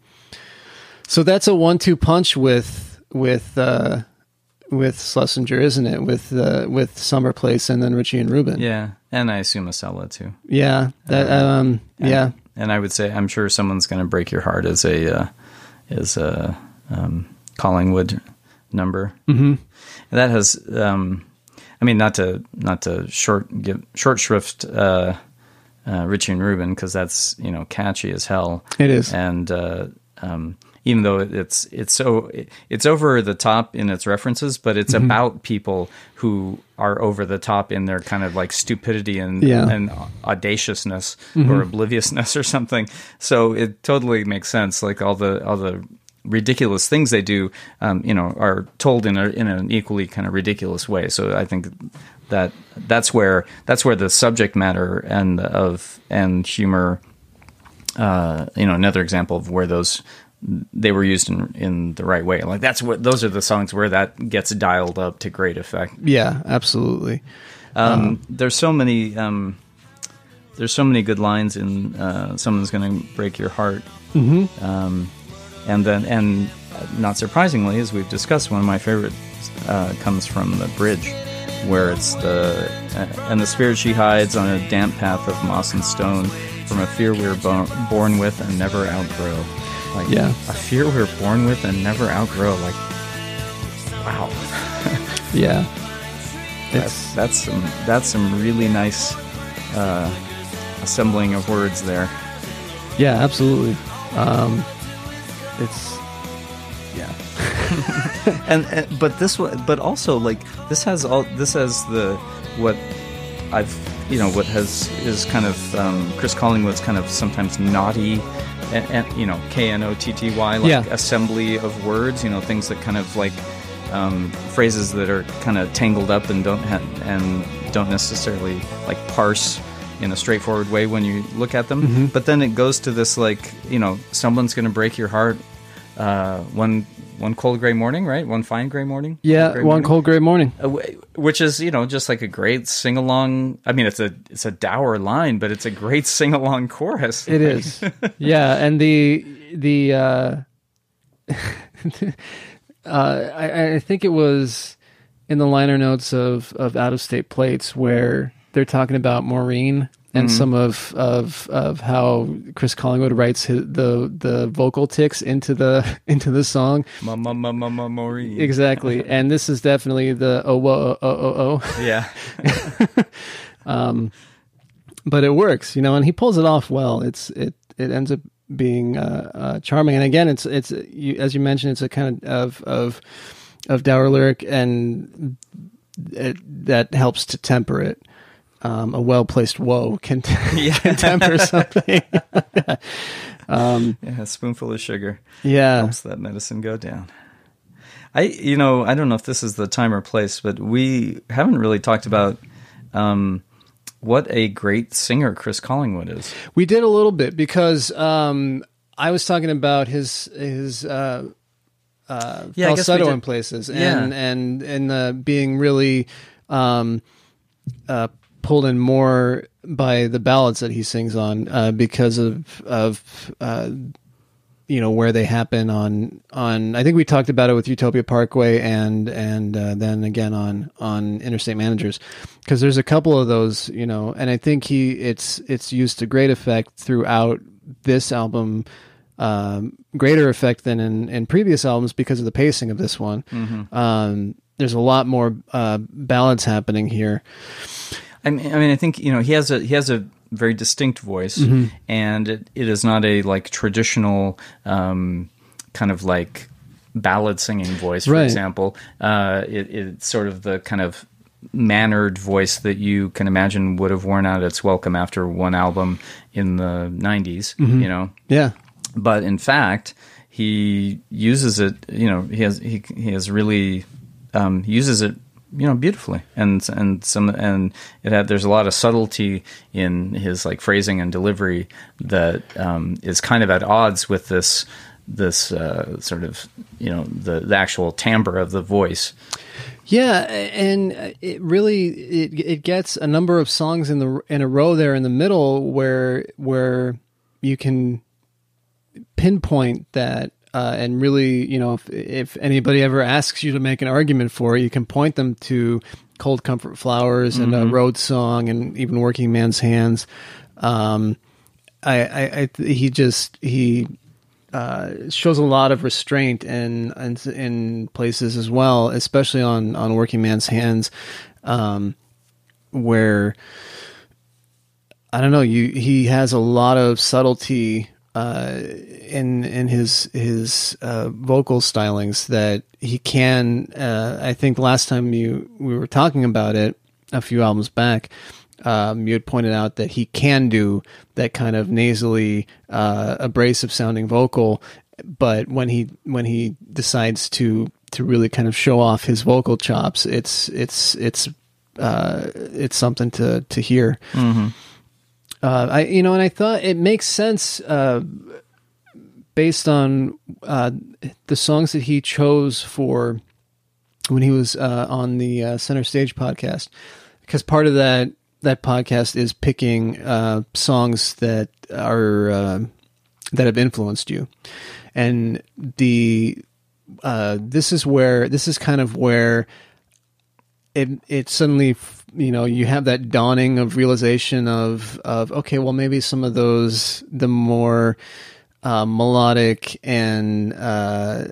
so that's a one-two punch with with uh, with Schlesinger, isn't it? With uh, with Summer Place and then Ritchie and Rubin. Yeah, and I assume Acela too. Yeah, that um, and, yeah. And I would say, I'm sure someone's going to break your heart as a uh, as a um, Collingwood number. Mm-hmm. That has, um, I mean, not to not to short give short shrift uh, uh, Ritchie and Rubin, because that's, you know, catchy as hell. It is, and uh, um, even though it's it's so it's over the top in its references, but it's mm-hmm. about people who are over the top in their kind of like stupidity and yeah. and audaciousness mm-hmm. or obliviousness or something. So it totally makes sense. Like all the all the ridiculous things they do, um, you know, are told in a in an equally kind of ridiculous way. So I think that that's where that's where the subject matter and of and humor, uh, you know, another example of where those. They were used in in the right way. Like that's what those are the songs where that gets dialed up to great effect. Yeah, absolutely. Um, um, there's so many um, there's so many good lines in uh, Someone's Gonna Break Your Heart. Mm-hmm. Um, and then and not surprisingly, as we've discussed, one of my favorites uh, comes from the bridge, where it's the uh, and the spirit she hides on a damp path of moss and stone, from a fear we were bo- born with and never outgrow. Like, yeah, a fear we were born with and never outgrow. Like, wow. yeah, that's that's some that's some really nice uh, assembling of words there. Yeah, absolutely. Um, it's yeah, and, and but this one, but also like this has all this has the what I've you know what has is kind of um, Chris Collingwood's kind of sometimes naughty. And, and you know, K N O T T Y, like yeah. assembly of words, you know, things that kind of like um, phrases that are kind of tangled up and don't ha- and don't necessarily like parse in a straightforward way when you look at them. Mm-hmm. But then it goes to this like, you know, someone's going to break your heart uh, one one cold gray morning, right? One fine gray morning. Yeah, gray one morning. cold gray morning. Uh, which is, you know, just like a great sing along. I mean, it's a it's a dour line, but it's a great sing along chorus. It is. Yeah, and the the uh, uh, I, I think it was in the liner notes of of Out of State Plates where they're talking about Maureen and some of, of of how Chris Collingwood writes his, the the vocal ticks into the into the song. Mama, mama, mama, Maureen. Exactly, and this is definitely the oh whoa oh oh oh. Yeah. um, but it works, you know, and he pulls it off well. It's it it ends up being uh, uh, charming, and again, it's it's you, as you mentioned, it's a kind of of of dour lyric, and it, that helps to temper it. Um, a well-placed whoa can, t- Yeah. can temper something. um, Yeah, a spoonful of sugar yeah. helps that medicine go down. I, you know, I don't know if this is the time or place, but we haven't really talked about um, what a great singer Chris Collingwood is. We did a little bit because um, I was talking about his his uh, uh, Yeah, I guess we falsetto did- in places, and Yeah. and and uh, being really um, uh, pulled in more by the ballads that he sings on uh, because of of uh, you know where they happen on on. I think we talked about it with Utopia Parkway and and uh, then again on on Interstate Managers, because there's a couple of those, you know, and I think he it's it's used to great effect throughout this album. Um, greater effect than in, in previous albums because of the pacing of this one. Mm-hmm. Um, there's a lot more uh, ballads happening here. I mean, I mean, I think you know he has a he has a very distinct voice, Mm-hmm. and it, it is not a like traditional um, kind of like ballad singing voice, for Right. example. Uh, it, it's sort of the kind of mannered voice that you can imagine would have worn out its welcome after one album in the nineties. Mm-hmm. You know, Yeah. but in fact, he uses it. You know, he has he he has really um, uses it. You know, beautifully, and and some and it had. There's a lot of subtlety in his like phrasing and delivery that um, is kind of at odds with this this uh, sort of you know the, the actual timbre of the voice. Yeah, and it really it it gets a number of songs in the in a row there in the middle where where you can pinpoint that. Uh, and really, you know, if, if anybody ever asks you to make an argument for it, you can point them to Cold Comfort Flowers and Mm-hmm. a Road Song and even Working Man's Hands. Um, I, I, I, he just, he uh, shows a lot of restraint in, in, in places as well, especially on, on Working Man's Hands, um, where, I don't know, you, he has a lot of subtlety Uh, in in his his uh, vocal stylings that he can. Uh, I think last time you we were talking about it a few albums back, um, you had pointed out that he can do that kind of nasally, uh, abrasive sounding vocal, but when he when he decides to to really kind of show off his vocal chops, it's it's it's uh, it's something to to hear. Mm-hmm. Uh, I, you know, and I thought it makes sense uh, based on uh, the songs that he chose for when he was uh, on the uh, Center Stage podcast, because part of that that podcast is picking uh, songs that are uh, that have influenced you, and the uh, this is where this is kind of where it it suddenly. You know, you have that dawning of realization of, of okay, well, maybe some of those, the more uh, melodic and uh,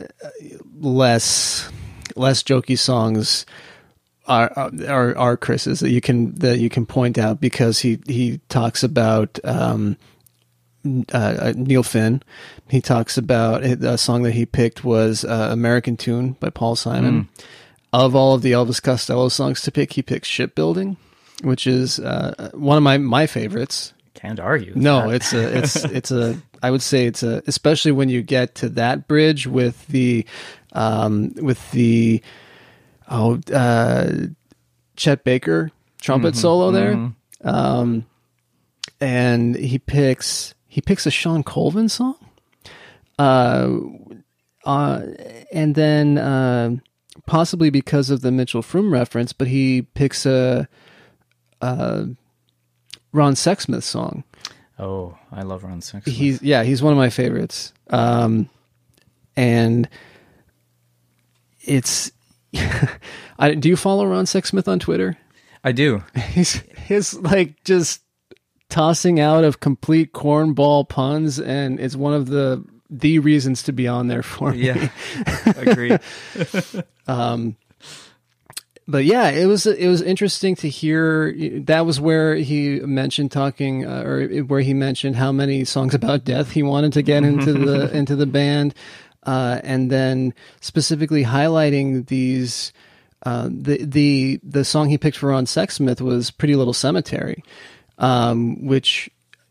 less less jokey songs are are are Chris's that you can that you can point out, because he he talks about um, uh, Neil Finn. He talks about a song that he picked was uh, American Tune by Paul Simon. Mm. Of all of the Elvis Costello songs to pick, he picks Shipbuilding, which is uh, one of my, my favorites. Can't argue. No, that. it's a it's it's a I would say it's a especially when you get to that bridge with the um, with the oh uh, Chet Baker trumpet mm-hmm, solo there, mm-hmm. um, and he picks he picks a Sean Colvin song, uh, uh, and then. Uh, Possibly because of the Mitchell Froom reference, but he picks a, a Ron Sexsmith song. Oh, I love Ron Sexsmith. He's yeah, he's one of my favorites. Um, and it's I, do you follow Ron Sexsmith on Twitter? I do. He's his like just tossing out of complete cornball puns, and it's one of the the reasons to be on there for me. Yeah, agreed. um, but yeah, it was it was interesting to hear. That was where he mentioned talking, uh, or where he mentioned how many songs about death he wanted to get into the into the band, uh, and then specifically highlighting these. Uh, the the the song he picked for on Sexsmith was "Pretty Little Cemetery," um, which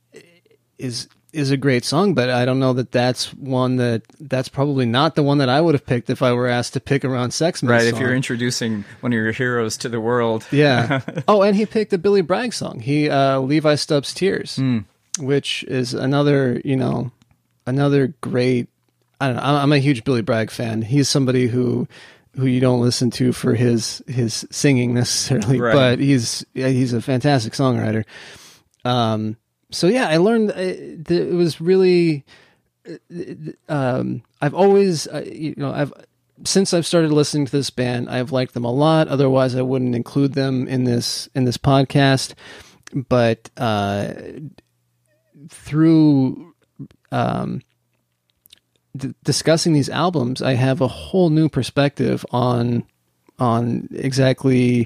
is is a great song, but I don't know that that's one that that's probably not the one that I would have picked if I were asked to pick around Sexsmith. Right, song. If you're introducing one of your heroes to the world. Yeah. Oh, and he picked the Billy Bragg song. He uh, Levi Stubbs' "Tears," mm. which is another, you know, another great. I don't know. I'm a huge Billy Bragg fan. He's somebody who. who you don't listen to for his his singing necessarily, right. but he's he's a fantastic songwriter. Um, so yeah, I learned it, it was really. Um, I've always, uh, you know, I've since I've started listening to this band, I've liked them a lot. Otherwise, I wouldn't include them in this in this podcast. But uh, through. Um, D- discussing these albums, I have a whole new perspective on on exactly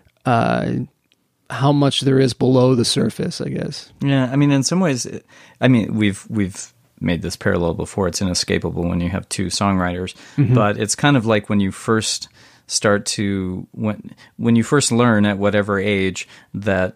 uh, how much there is below the surface, I guess. Yeah, I mean, in some ways, I mean, we've we've made this parallel before. It's inescapable when you have two songwriters, mm-hmm. but it's kind of like when you first start to when when you first learn at whatever age that.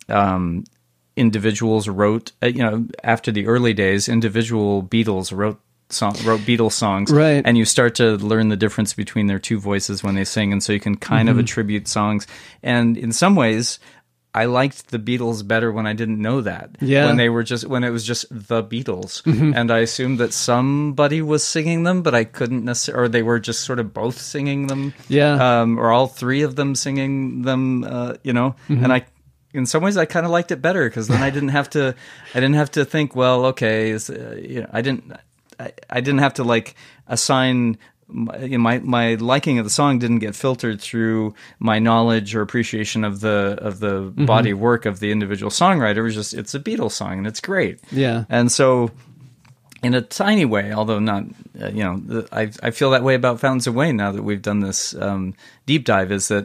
Um, individuals wrote, you know, after the early days, individual Beatles wrote. Song, wrote Beatles songs, right. and you start to learn the difference between their two voices when they sing, and so you can kind mm-hmm. of attribute songs. And in some ways, I liked the Beatles better when I didn't know that. Yeah. When they were just when it was just the Beatles, mm-hmm. and I assumed that somebody was singing them, but I couldn't necessarily, or they were just sort of both singing them, yeah, um, or all three of them singing them, uh, you know, mm-hmm. and I. In some ways, I kind of liked it better because then I didn't have to. I didn't have to think. Well, okay, is, uh, you know, I didn't. I, I didn't have to like assign my, you know, my my liking of the song didn't get filtered through my knowledge or appreciation of the of the mm-hmm. body of work of the individual songwriter. It was just it's a Beatles song and it's great. Yeah, and so in a tiny way, although not, uh, you know, the, I I feel that way about Fountains of Wayne now that we've done this um, deep dive. Is that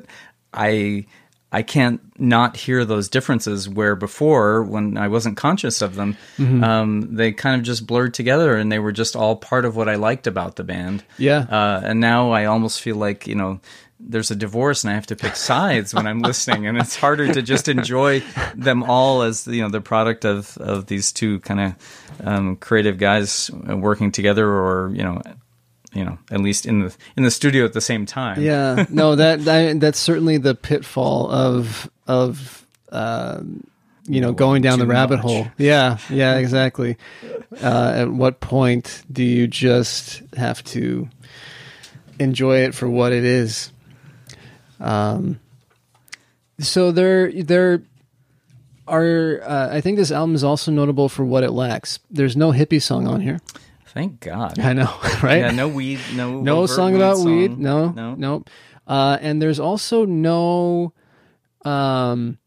I. I can't not hear those differences where before, when I wasn't conscious of them, mm-hmm. um, they kind of just blurred together and they were just all part of what I liked about the band. Yeah. Uh, and now I almost feel like, you know, there's a divorce and I have to pick sides when I'm listening, and it's harder to just enjoy them all as, you know, the product of, of these two kind of um, creative guys working together, or, you know, you know, at least in the in the studio at the same time. Yeah, no, that, that that's certainly the pitfall of of uh, you know, going down the rabbit much. hole. Yeah, yeah, exactly. Uh, at what point do you just have to enjoy it for what it is? Um. So there there are. Uh, I think this album is also notable for what it lacks. There's no hippie song on here. Thank God. I know, right? Yeah, no weed, no no song about song. weed. No, no, nope. Uh, and there's also no, um,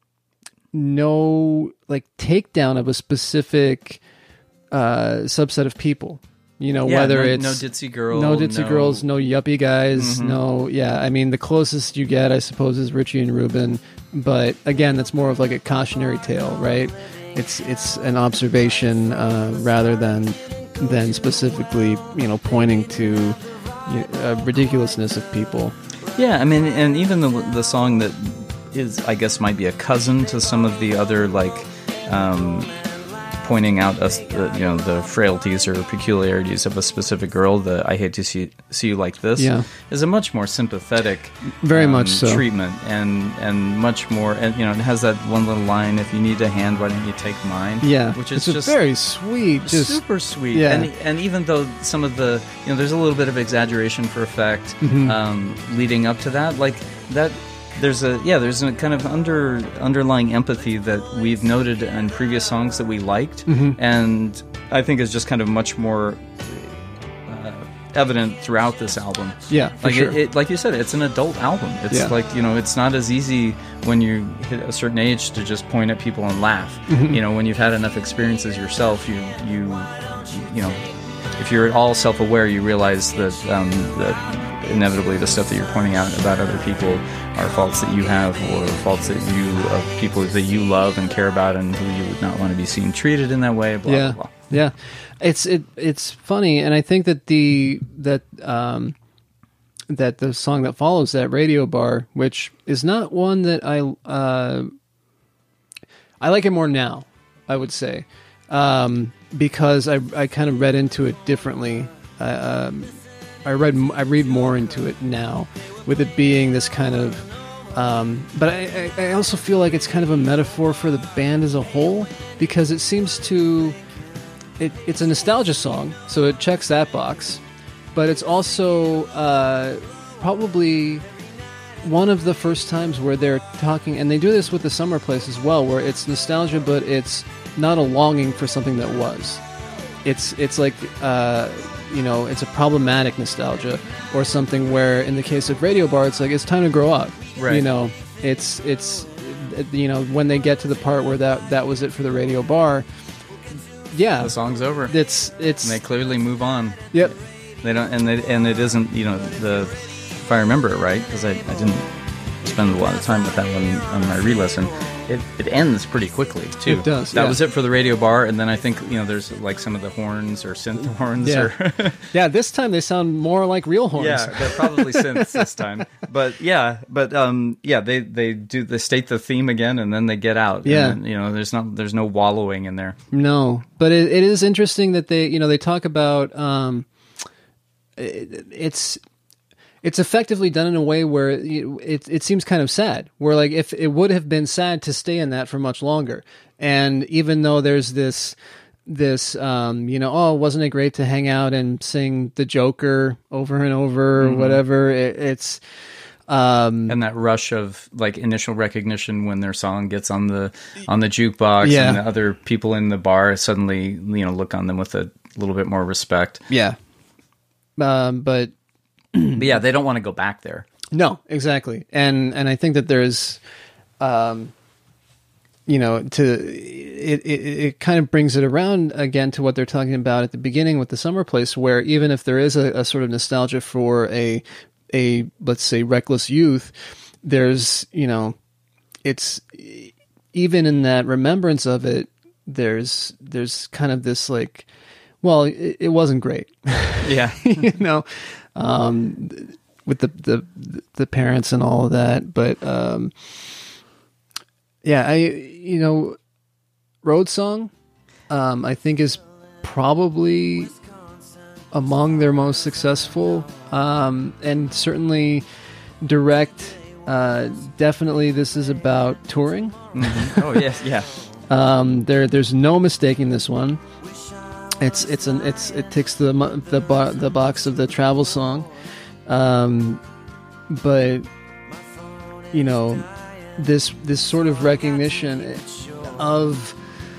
no like takedown of a specific uh, subset of people. You know, yeah, whether no, it's no ditzy girl, no ditzy no... girls, no yuppie guys, mm-hmm. no, yeah. I mean, the closest you get, I suppose, is Richie and Rubin. But again, that's more of like a cautionary tale, right? It's it's an observation uh, rather than. than specifically, you know, pointing to you know, uh, ridiculousness of people. Yeah, I mean, and even the the song that is, I guess, might be a cousin to some of the other, like, um, pointing out us, uh, you know, the frailties or peculiarities of a specific girl. The "I hate to see see you like this" yeah. is a much more sympathetic, very um, much so. treatment, and and much more. And you know, it has that one little line: "If you need a hand, why don't you take mine?" Yeah, which is it's just very sweet, just, super sweet. Yeah. And and even though some of the, you know, there's a little bit of exaggeration for effect mm-hmm. um, leading up to that, like that. There's a yeah. There's a kind of under underlying empathy that we've noted in previous songs that we liked, mm-hmm. and I think is just kind of much more uh, evident throughout this album. Yeah, for like sure. it, it, like you said, it's an adult album. It's Yeah. like, you know, it's not as easy when you hit a certain age to just point at people and laugh. Mm-hmm. You know, when you've had enough experiences yourself, you you you know, if you're at all self-aware, you realize that um, that inevitably the stuff that you're pointing out about other people are faults that you have, or faults that you of people that you love and care about, and who you would not want to be seen treated in that way. Blah yeah, blah blah. yeah. It's it it's funny, and I think that the that um that the song that follows that, Radio Bar, which is not one that I uh I like it more now, I would say, um, because I I kind of read into it differently. I, um, I read I read more into it now, with it being this kind of. Um, but I, I also feel like it's kind of a metaphor for the band as a whole, because it seems to. It, it's a nostalgia song, so it checks that box, but it's also uh, probably one of the first times where they're talking, and they do this with the Summer Place as well, where it's nostalgia, but it's not a longing for something that was. It's it's like uh, you know, it's a problematic nostalgia, or something where, in the case of Radio Bar, it's like it's time to grow up. Right. You know, it's it's you know, when they get to the part where that that was it for the Radio Bar. Yeah, The song's over. it's it's And they clearly move on. Yep. They don't, and they, and it isn't, you know, the if I remember it right, because I, I didn't spend a lot of time with that one on my re-listen. It it ends pretty quickly too. It does, That yeah. was it for the Radio Bar, and then I think, you know, there's like some of the horns or synth horns. Yeah. Or Yeah, this time they sound more like real horns. yeah, they're probably synths this time. But yeah, but um, yeah, they they do they state the theme again, and then they get out. Yeah. And then, you know, there's not there's no wallowing in there. No, but it, it is interesting that they, you know, they talk about um, it, it's it's effectively done in a way where it, it it seems kind of sad. Where like if it would have been sad to stay in that for much longer, and even though there's this this um, you know, oh, wasn't it great to hang out and sing the Joker over and over, Mm-hmm. or whatever? It, it's um, And that rush of like initial recognition when their song gets on the on the jukebox, Yeah. and the other people in the bar suddenly, you know, look on them with a little bit more respect. yeah, um, but. But yeah, they don't want to go back there. No, exactly, and and I think that there's, um, you know, to it, it it kind of brings it around again to what they're talking about at the beginning with the Summer Place, where even if there is a, a sort of nostalgia for a a let's say reckless youth, there's, you know, it's even in that remembrance of it, there's there's kind of this like, well, it, it wasn't great. Yeah. You know, um, with the, the the parents and all of that. But um, yeah, I you know, Road Song, um, I think is probably among their most successful, um, and certainly direct. Uh, definitely, this is about touring. Mm-hmm. Oh yes, yeah. Um, there, there's no mistaking this one. It's it's an it's it ticks the mo- the bo- the box of the travel song, um, but you know, this this sort of recognition of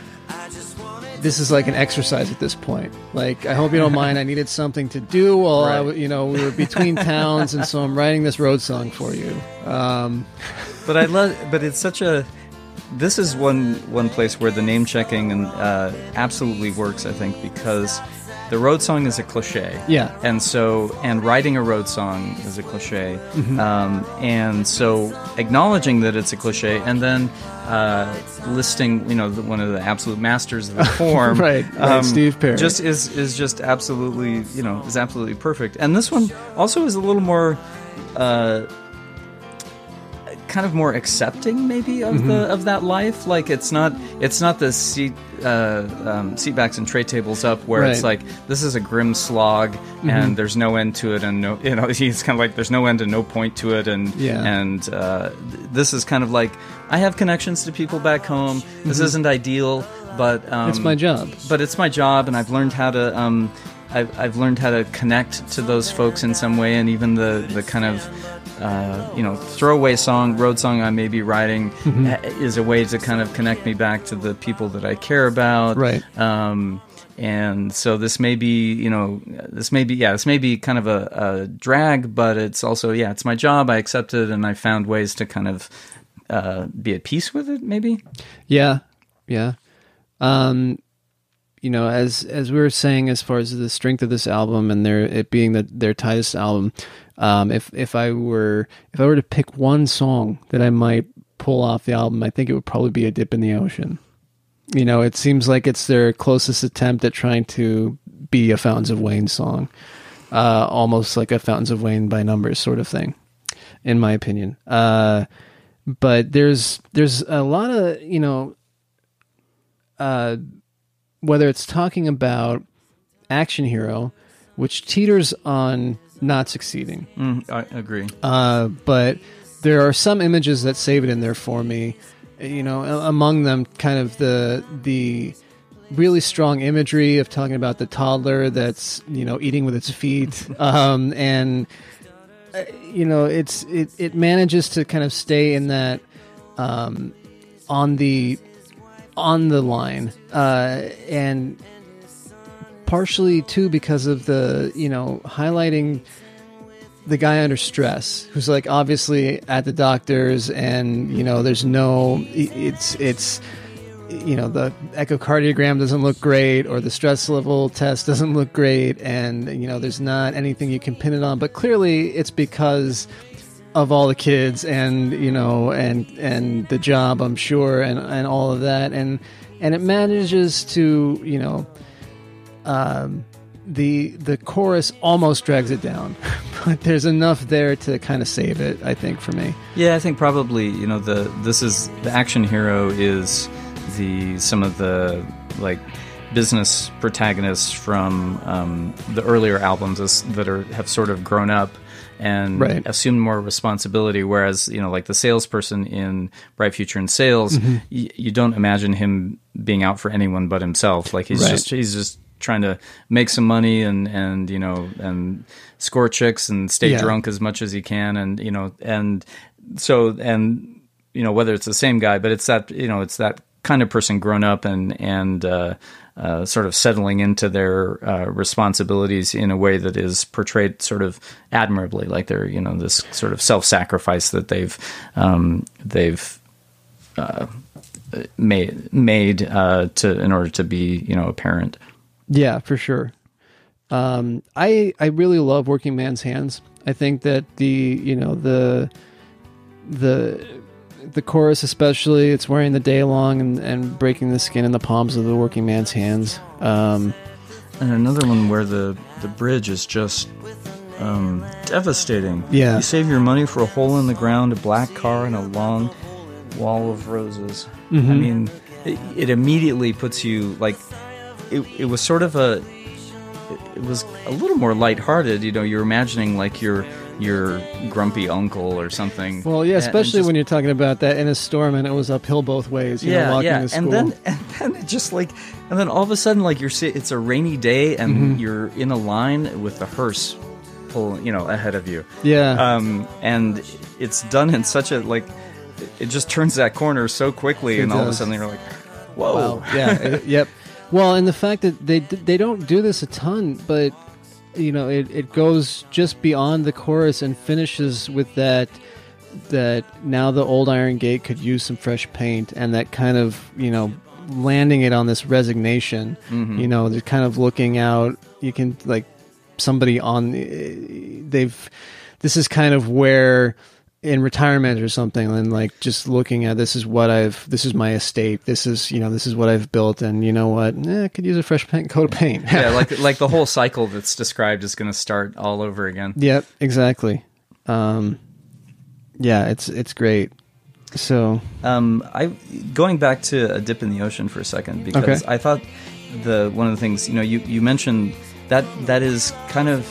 this is like an exercise at this point. Like, I hope you don't mind. I needed something to do while I, Right. w- you know, we were between towns, and so I'm writing this road song for you. Um, But I love. But it's such a. This is one one place where the name checking and uh, absolutely works. I think because the road song is a cliche. Yeah. And so, and writing a road song is a cliche. Mm-hmm. Um, and so, acknowledging that it's a cliche, and then uh, listing, you know, the, one of the absolute masters of the form, Right, right, Steve Perry. just is is just absolutely, you know, is absolutely perfect. And this one also is a little more. Uh, kind of more accepting maybe of Mm-hmm. the of that life. Like it's not it's not the seat uh, um, seat backs and tray tables up where it's Right. like this is a grim slog Mm-hmm. and there's no end to it, and no, you know, it's kind of like there's no end and no point to it, and Yeah. and uh, th- this is kind of like I have connections to people back home. This isn't ideal, but um, Mm-hmm. it's my job. but it's my job, and I've learned how to um, I've, I've learned how to connect to those folks in some way, and even the the kind of uh, you know, throwaway song, road song I may be writing Mm-hmm. uh, is a way to kind of connect me back to the people that I care about. Right. Um, and so this may be, you know, this may be, yeah, this may be kind of a, a drag, but it's also, yeah, it's my job. I accept it, and I found ways to kind of uh, be at peace with it, maybe. Yeah, yeah. Um, you know, as as we were saying, as far as the strength of this album and their it being the, their tightest album, um, if if I were if I were to pick one song that I might pull off the album, I think it would probably be A Dip in the Ocean. You know, it seems like it's their closest attempt at trying to be a Fountains of Wayne song, uh, almost like a Fountains of Wayne by numbers sort of thing, in my opinion. Uh, but there's there's a lot of, you know, uh, whether it's talking about Action Hero, which teeters on not succeeding. Mm, I agree. Uh, but there are some images that save it in there for me. You know, among them, kind of the the really strong imagery of talking about the toddler that's, you know, eating with its feet, um, and uh, you know, it's it it manages to kind of stay in that um, on the on the line, uh, and partially too because of the, you know, highlighting the guy under stress, who's like obviously at the doctor's, and you know there's no, it's it's you know the echocardiogram doesn't look great, or the stress level test doesn't look great, and you know there's not anything you can pin it on, but clearly it's because of all the kids and you know and and the job, I'm sure, and and all of that, and and it manages to, you know, um the the chorus almost drags it down, but there's enough there to kind of save it, I think, for me. Yeah, I think probably, you know, the this is the Action Hero is the some of the like business protagonists from um, the earlier albums that are have sort of grown up and right. assumed more responsibility, whereas, you know, like the salesperson in Bright Future in Sales, mm-hmm. y- you don't imagine him being out for anyone but himself. Like he's right. just he's just trying to make some money and, and, you know, and score chicks and stay yeah. drunk as much as he can. And, you know, and so, and, you know, whether it's the same guy, but it's that, you know, it's that kind of person grown up and, and, uh, uh, sort of settling into their, uh, responsibilities in a way that is portrayed sort of admirably, like they're, you know, this sort of self-sacrifice that they've, um, they've, uh, made, made, uh, to, in order to be, you know, a parent. Yeah, for sure. Um, I I really love Working Man's Hands. I think that the you know the the the chorus especially, it's wearing the day long and, and breaking the skin in the palms of the working man's hands. Um, and another one where the the bridge is just um, devastating. Yeah, you save your money for a hole in the ground, a black car, and a long wall of roses. Mm-hmm. I mean, it, it immediately puts you like. It, it was sort of a, it was a little more lighthearted. You know, you're imagining like your your grumpy uncle or something. Well, yeah, especially just, when you're talking about that in a storm and it was uphill both ways. You yeah, know, walking yeah, to school. and then and then it just like, and then all of a sudden, like you're, it's a rainy day and mm-hmm. you're in a line with the hearse, pull, you know, ahead of you. Yeah, um, and it's done in such a like, it just turns that corner so quickly, it and does. all of a sudden you're like, whoa, wow. yeah, it, yep. Well, and the fact that they they don't do this a ton, but you know, it, it goes just beyond the chorus and finishes with that that now the old iron gate could use some fresh paint, and that kind of, you know, landing it on this resignation. Mm-hmm. You know, they're kind of looking out. You can like somebody on they've. This is kind of where. In retirement or something, and like just looking at this is what I've, this is my estate, this is, you know, this is what I've built, and you know what, eh, I could use a fresh paint, coat of paint. Yeah, like like the whole cycle that's described is going to start all over again. Yep, exactly. Um, yeah, it's it's great. So, um, I going back to A Dip in the Ocean for a second, because okay. I thought the one of the things, you know, you you mentioned that that is kind of.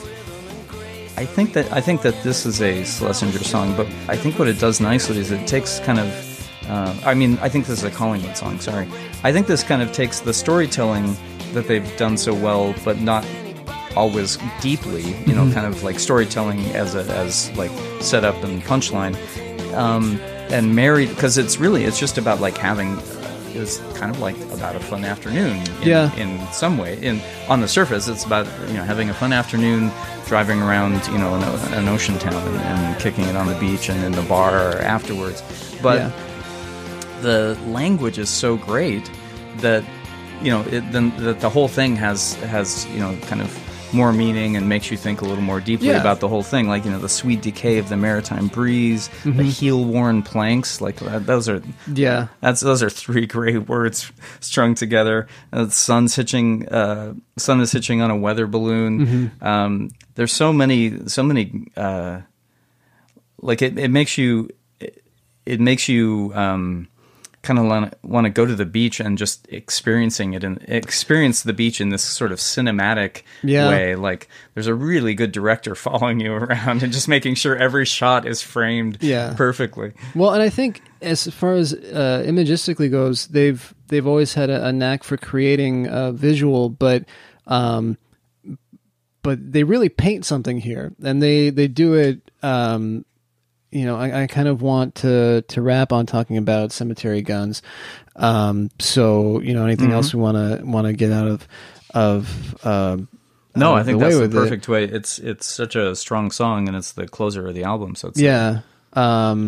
I think that I think that this is a Schlesinger song, but I think what it does nicely is it takes kind of. Uh, I mean, I think this is a Collingwood song. Sorry, I think this kind of takes the storytelling that they've done so well, but not always deeply. You know, mm-hmm. kind of like storytelling as a as like setup and punchline, um, and married because it's really it's just about like having it was kind of like about a fun afternoon. In, Yeah. in some way, in on the surface, it's about you know having a fun afternoon, driving around you know an, an ocean town and, and kicking it on the beach and in the bar afterwards. But Yeah. the language is so great that you know it, then that the whole thing has has you know kind of more meaning and makes you think a little more deeply Yeah. about the whole thing, like you know the sweet decay of the maritime breeze, Mm-hmm. the heel-worn planks, like uh, those are Yeah. that's those are three great words strung together. Uh, the sun's hitching, uh, sun is hitching on a weather balloon. Mm-hmm. Um, there's so many, so many. Uh, like it, it makes you, it, it makes you. Um, kind of want to go to the beach and just experiencing it and experience the beach in this sort of cinematic Yeah. way. Like there's a really good director following you around and just making sure every shot is framed Yeah. perfectly. Well, and I think as far as uh, imagistically goes, they've they've always had a, a knack for creating a visual, but um, but they really paint something here, and they they do it. Um, you know, I, I kind of want to to wrap on talking about Cemetery Guns. Um, so you know, anything Mm-hmm. else we want to want to get out of of um, No, out I of think the way that's the with it? perfect way. It's it's such a strong song, and it's the closer of the album. So it's Yeah. Um,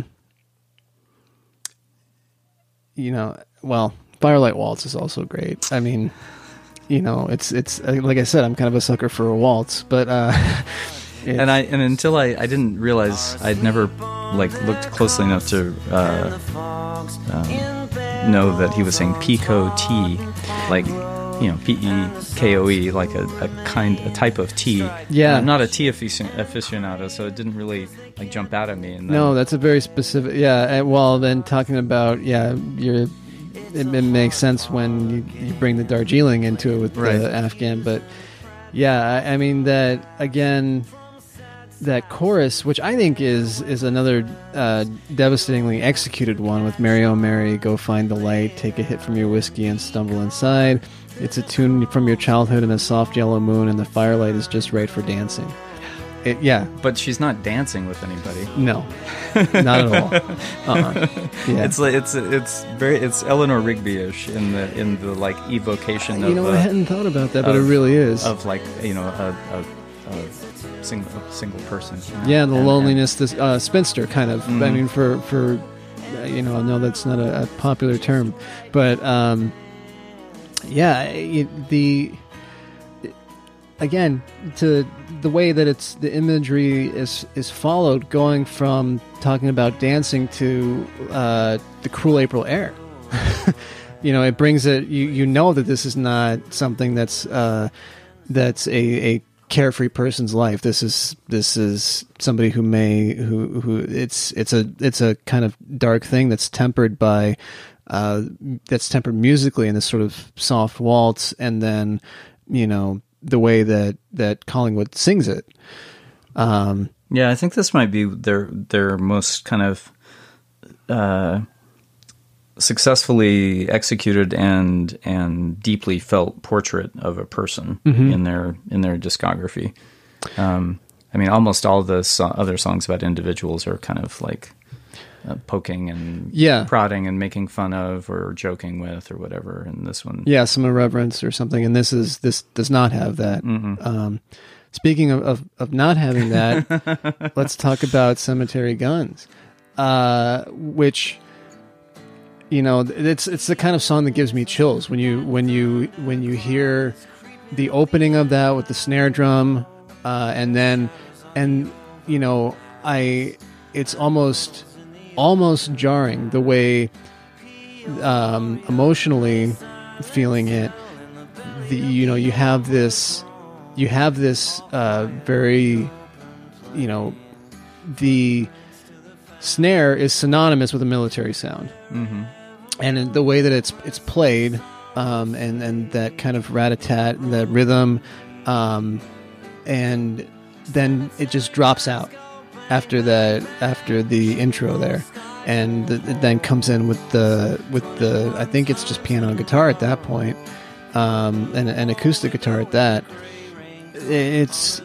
you know, well, Firelight Waltz is also great. I mean, you know, it's it's uh, like I said, I'm kind of a sucker for a waltz, but uh, it's- and I and until I, I didn't realize I'd never like looked closely enough to uh, um, know that he was saying pico tea, like you know P E K O E, like a, a kind a type of tea. Yeah. I'm not a tea afici- aficionado, so it didn't really like jump out at me. And then, no, that's a very specific. Yeah, and, well, then talking about yeah, you're. It, it makes sense when you, you bring the Darjeeling into it with Right. the Afghan, but yeah, I, I mean that again. That chorus, which I think is is another uh, devastatingly executed one, with Mary Oh Mary, go find the light, take a hit from your whiskey and stumble inside. It's a tune from your childhood in a soft yellow moon, and the firelight is just right for dancing. It, yeah, but she's not dancing with anybody. no, not at all. Uh-uh. Yeah. It's like it's it's very it's Eleanor Rigby-ish in the in the like evocation of You know, uh, I hadn't thought about that, but of- it really is. of like you know a, a, a single a single person. You know? Yeah, the And- loneliness, this uh, spinster kind of. I Mhm. mean, for for uh, you know, I know that's not a, a popular term, but um, yeah, it, the again to the way that it's the imagery is is followed, going from talking about dancing to uh, the cruel April air. You know, it brings it. You you know that this is not something that's uh, that's a, a carefree person's life. This is this is somebody who may who who it's it's a it's a kind of dark thing that's tempered by uh, that's tempered musically in this sort of soft waltz, and then you know the way that that Collingwood sings it. Um, Yeah, I think this might be their their most kind of uh, successfully executed and and deeply felt portrait of a person Mm-hmm. in their in their discography. Um, I mean, almost all the so- other songs about individuals are kind of like uh, poking and Yeah. prodding and making fun of or joking with or whatever. And this one, yeah, some irreverence or something, and this is this does not have that. Um, speaking of, of of not having that, let's talk about Cemetery Guns, uh, which you know it's it's the kind of song that gives me chills when you when you when you hear the opening of that with the snare drum, uh, and then and you know I it's almost almost jarring the way um, emotionally feeling it. The, you know, you have this, you have this uh, very, you know, the snare is synonymous with a military sound, mm-hmm. and in the way that it's it's played, um, and and that kind of rat-a-tat, that rhythm, um, and then it just drops out after that after the intro there. And th- it then comes in with the with the I think it's just piano and guitar at that point, um, and an acoustic guitar at that. It's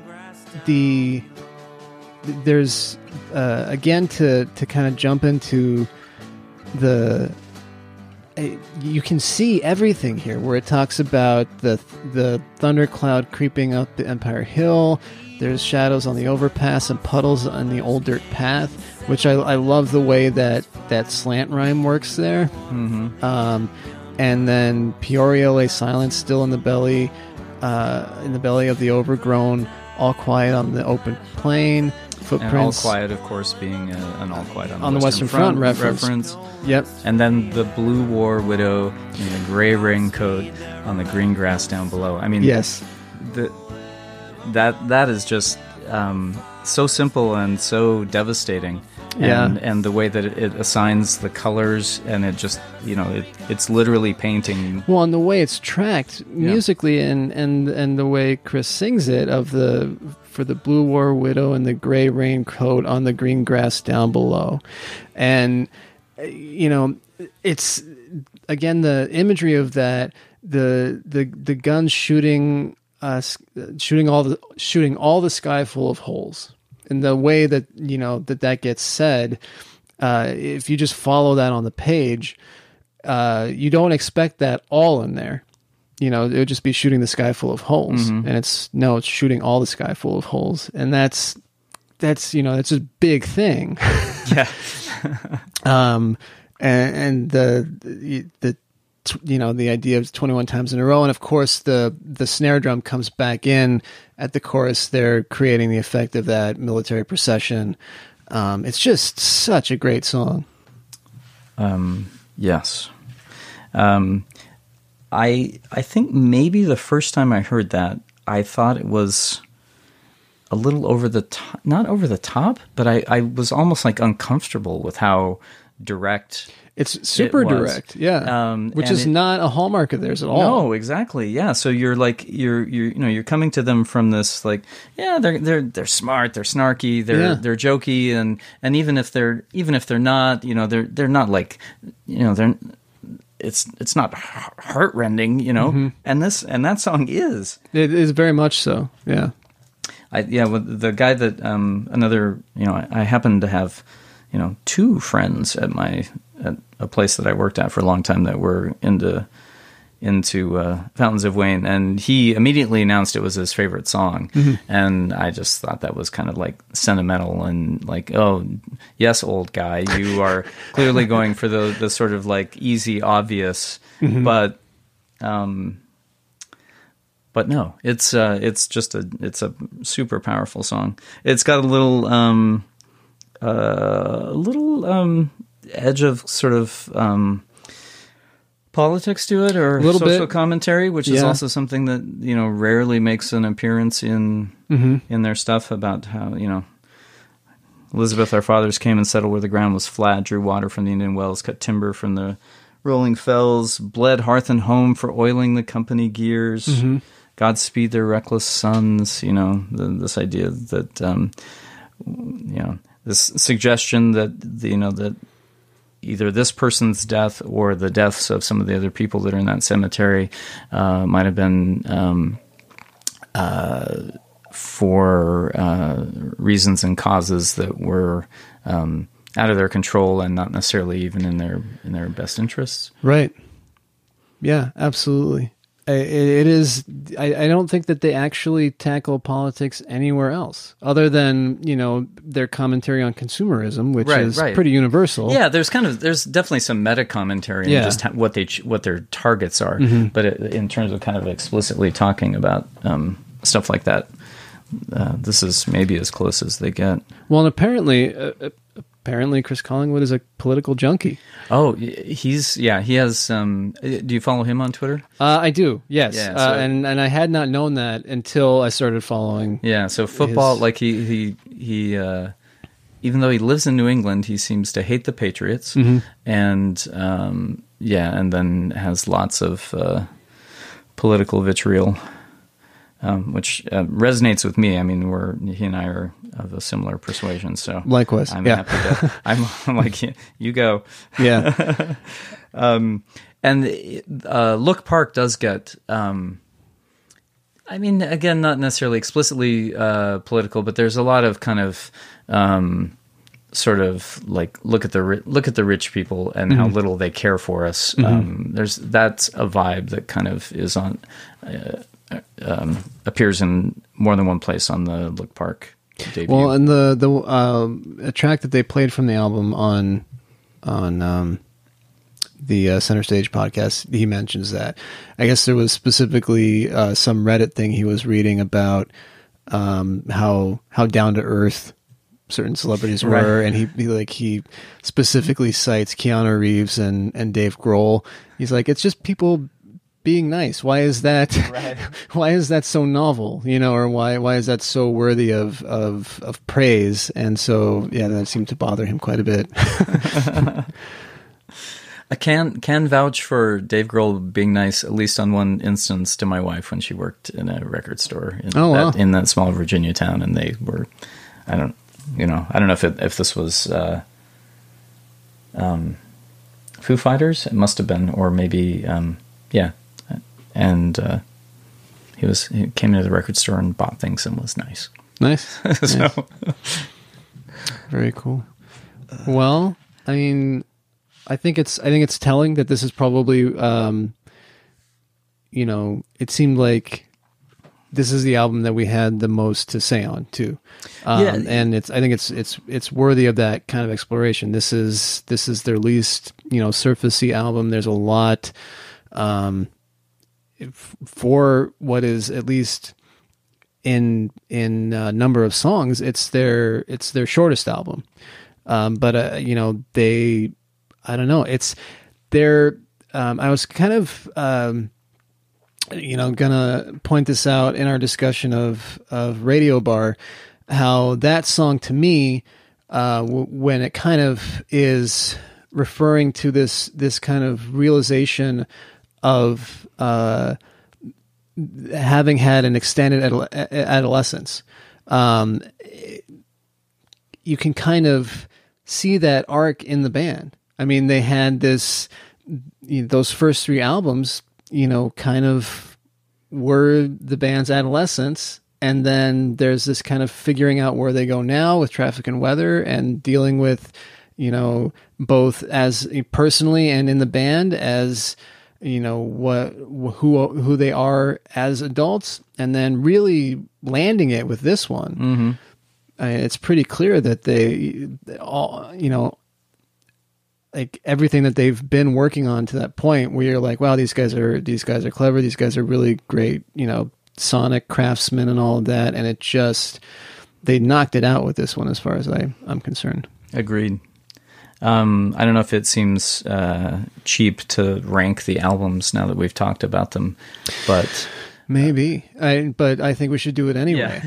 the there's uh, again to to kind of jump into the you can see everything here, where it talks about the the thundercloud creeping up the Empire Hill. There's shadows on the overpass and puddles on the old dirt path, which I, I love the way that that slant rhyme works there. Mm-hmm. Um, and then Peoria lay silent, still in the belly, uh, in the belly of the overgrown, all quiet on the open plain. Footprints. And All Quiet, of course, being a, an All Quiet on the, on the Western, Western Front, Front, reference. reference. Yep. And then the Blue War Widow in the gray raincoat on the green grass down below. I mean, yes, the, that that is just um, so simple and so devastating. And, yeah. and the way that it, it assigns the colors, and it just, you know, it, it's literally painting. Well, and the way it's tracked musically, yeah. and, and, and the way Chris sings it, of the for the Blue War Widow and the gray raincoat on the green grass down below. And, you know, it's, again, the imagery of that, the the the guns shooting uh, shooting all the shooting all the sky full of holes. And the way that, you know, that that gets said, uh, if you just follow that on the page, uh, you don't expect that all in there. You know, it would just be shooting the sky full of holes. Mm-hmm. And it's, no, it's shooting all the sky full of holes. And that's, that's, you know, that's a big thing. Yeah. um, and, and the, the, the, you know, the idea of twenty-one times in a row. And of course the, the snare drum comes back in at the chorus. They're creating the effect of that military procession. Um, it's just such a great song. Um, yes. Um, I, I think maybe the first time I heard that, I thought it was a little over the top, not over the top, but I, I was almost like uncomfortable with how direct. It's super it direct, yeah. Um, Which is it, not a hallmark of theirs at all. No, exactly. Yeah. So you're like you're you're you know you're coming to them from this like yeah they're they're they're smart, they're snarky, they're yeah. they're jokey, and and even if they're even if they're not, you know, they're they're not like you know they're it's it's not heartrending, you know. Mm-hmm. And this and that song is it is very much so. Yeah. I yeah. Well, the guy that um another you know I, I happen to have you know two friends at my at a place that I worked at for a long time that were into into uh, Fountains of Wayne, and he immediately announced it was his favorite song, mm-hmm. and I just thought that was kind of like sentimental and like, oh yes, old guy, you are clearly going for the the sort of like easy, obvious, mm-hmm. but um, but no, it's uh, it's just a it's a super powerful song. It's got a little um, uh, a little um. edge of sort of um, politics to it, or social bit. commentary, which is yeah. also something that you know rarely makes an appearance in mm-hmm. in their stuff about how you know Elizabeth, our fathers came and settled where the ground was flat, drew water from the Indian wells, cut timber from the rolling fells, bled hearth and home for oiling the company gears. Mm-hmm. Godspeed their reckless sons. You know the, this idea that um, you know this suggestion that the, you know that. Either this person's death or the deaths of some of the other people that are in that cemetery uh, might have been um, uh, for uh, reasons and causes that were um, out of their control and not necessarily even in their in their best interests. Right. Yeah, absolutely. It is. I, I don't think that they actually tackle politics anywhere else, other than you know their commentary on consumerism, which right, is right. pretty universal. Yeah, there's kind of there's definitely some meta commentary yeah. on just what they what their targets are, mm-hmm. but it, in terms of kind of explicitly talking about um, stuff like that, uh, this is maybe as close as they get. Well, and apparently. Uh, Apparently, Chris Collingwood is a political junkie. Oh, he's yeah. He has. Um, do you follow him on Twitter? Uh, I do. Yes, yeah, uh, so, and and I had not known that until I started following. Yeah. So football, his... like he he he. Uh, even though he lives in New England, he seems to hate the Patriots, mm-hmm. and um, yeah, and then has lots of uh, political vitriol. Um, which uh, resonates with me. I mean, we're he and I are of a similar persuasion, so likewise. I'm yeah. happy to. I'm, I'm like you go. Yeah. um, and uh, Look Park does get. Um, I mean, again, not necessarily explicitly uh, political, but there's a lot of kind of um, sort of like look at the ri- look at the rich people and mm-hmm. how little they care for us. Mm-hmm. Um, there's that's a vibe that kind of is on uh, um, appears in more than one place on the Look Park debut. Well, and the the um, a track that they played from the album on on um, the uh, Center Stage podcast, he mentions that. I guess there was specifically uh, some Reddit thing he was reading about um, how how down to earth certain celebrities were, right. and he, he like he specifically cites Keanu Reeves and and Dave Grohl. He's like, it's just people being nice. Why is that? Right. Why is that so novel? You know, or why why is that so worthy of of of praise? And so yeah, that seemed to bother him quite a bit. I can can vouch for Dave Grohl being nice, at least on one instance, to my wife when she worked in a record store in, oh, wow. that, in that small Virginia town, and they were, I don't, you know, I don't know if it, if this was uh, um, Foo Fighters, it must have been, or maybe um, yeah, and uh, he was he came into the record store and bought things and was nice. Nice, so nice. Very cool. Well, I mean. I think it's I think it's telling that this is probably um, you know, it seemed like this is the album that we had the most to say on too. Um, yeah. and it's I think it's it's it's worthy of that kind of exploration. This is this is their least, you know, surfacey album. There's a lot um, if, for what is at least in in uh, number of songs, it's their it's their shortest album. Um, but uh, you know, they I don't know. It's there. Um, I was kind of, um, you know, gonna point this out in our discussion of of Radio Bar, how that song to me, uh, w- when it kind of is referring to this this kind of realization of uh, having had an extended adole- adolescence, um, you can kind of see that arc in the band. I mean, they had this, you know, those first three albums, you know, kind of were the band's adolescence. And then there's this kind of figuring out where they go now with Traffic and Weather and dealing with, you know, both as personally and in the band as, you know, what, who, who they are as adults, and then really landing it with this one. Mm-hmm. I mean, it's pretty clear that they all, you know, like everything that they've been working on to that point where you're like, wow, these guys are, these guys are clever. These guys are really great, you know, sonic craftsmen and all of that. And it just, they knocked it out with this one as far as I, I'm concerned. Agreed. Um, I don't know if it seems uh, cheap to rank the albums now that we've talked about them, but... Maybe, I, but I think we should do it anyway.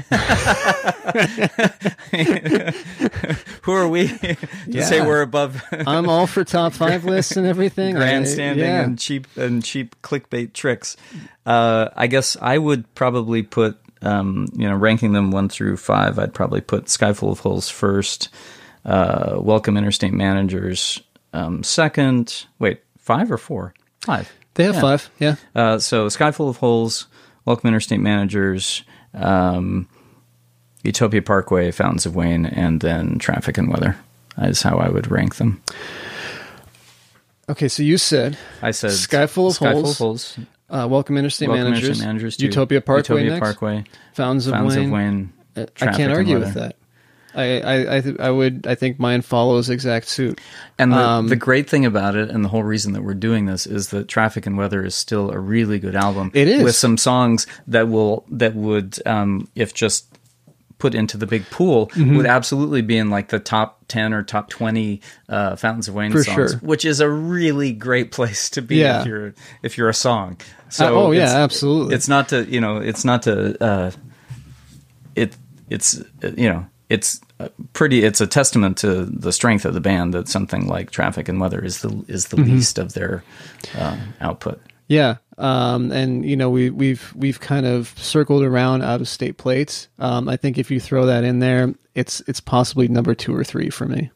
Yeah. Who are we to yeah. say we're above? I'm all for top five lists and everything. Grandstanding I, yeah. and cheap and cheap clickbait tricks. Uh, I guess I would probably put, um, you know, ranking them one through five. I'd probably put Skyful of Holes first. Uh, Welcome Interstate Managers um, second. Wait, five or four? Five. They have yeah. five. Yeah. Uh, so Skyful of Holes. Welcome Interstate Managers, um, Utopia Parkway, Fountains of Wayne, and then Traffic and Weather is how I would rank them. Okay, so you said I said Skyful of Skyful Holes, of Holes uh, Welcome Interstate Welcome Managers, Interstate Managers Utopia Parkway, Utopia next, Parkway, Fountains of Fountains Wayne. Of Wayne I can't argue with that. I I I, th- I would I think mine follows exact suit. And the, um, the great thing about it, and the whole reason that we're doing this, is that Traffic and Weather is still a really good album. It is, with some songs that will that would, um, if just put into the big pool, mm-hmm. would absolutely be in like the top ten or top twenty uh, Fountains of Wayne For songs, sure. which is a really great place to be yeah. if you're if you're a song. So uh, oh yeah, absolutely. It's not to you know it's not to uh, it it's uh, you know. It's pretty. It's a testament to the strength of the band that something like Traffic and Weather is the is the mm-hmm. least of their uh, output. Yeah, um, and you know we we've we've kind of circled around out of state plates. Um, I think if you throw that in there, it's it's possibly number two or three for me.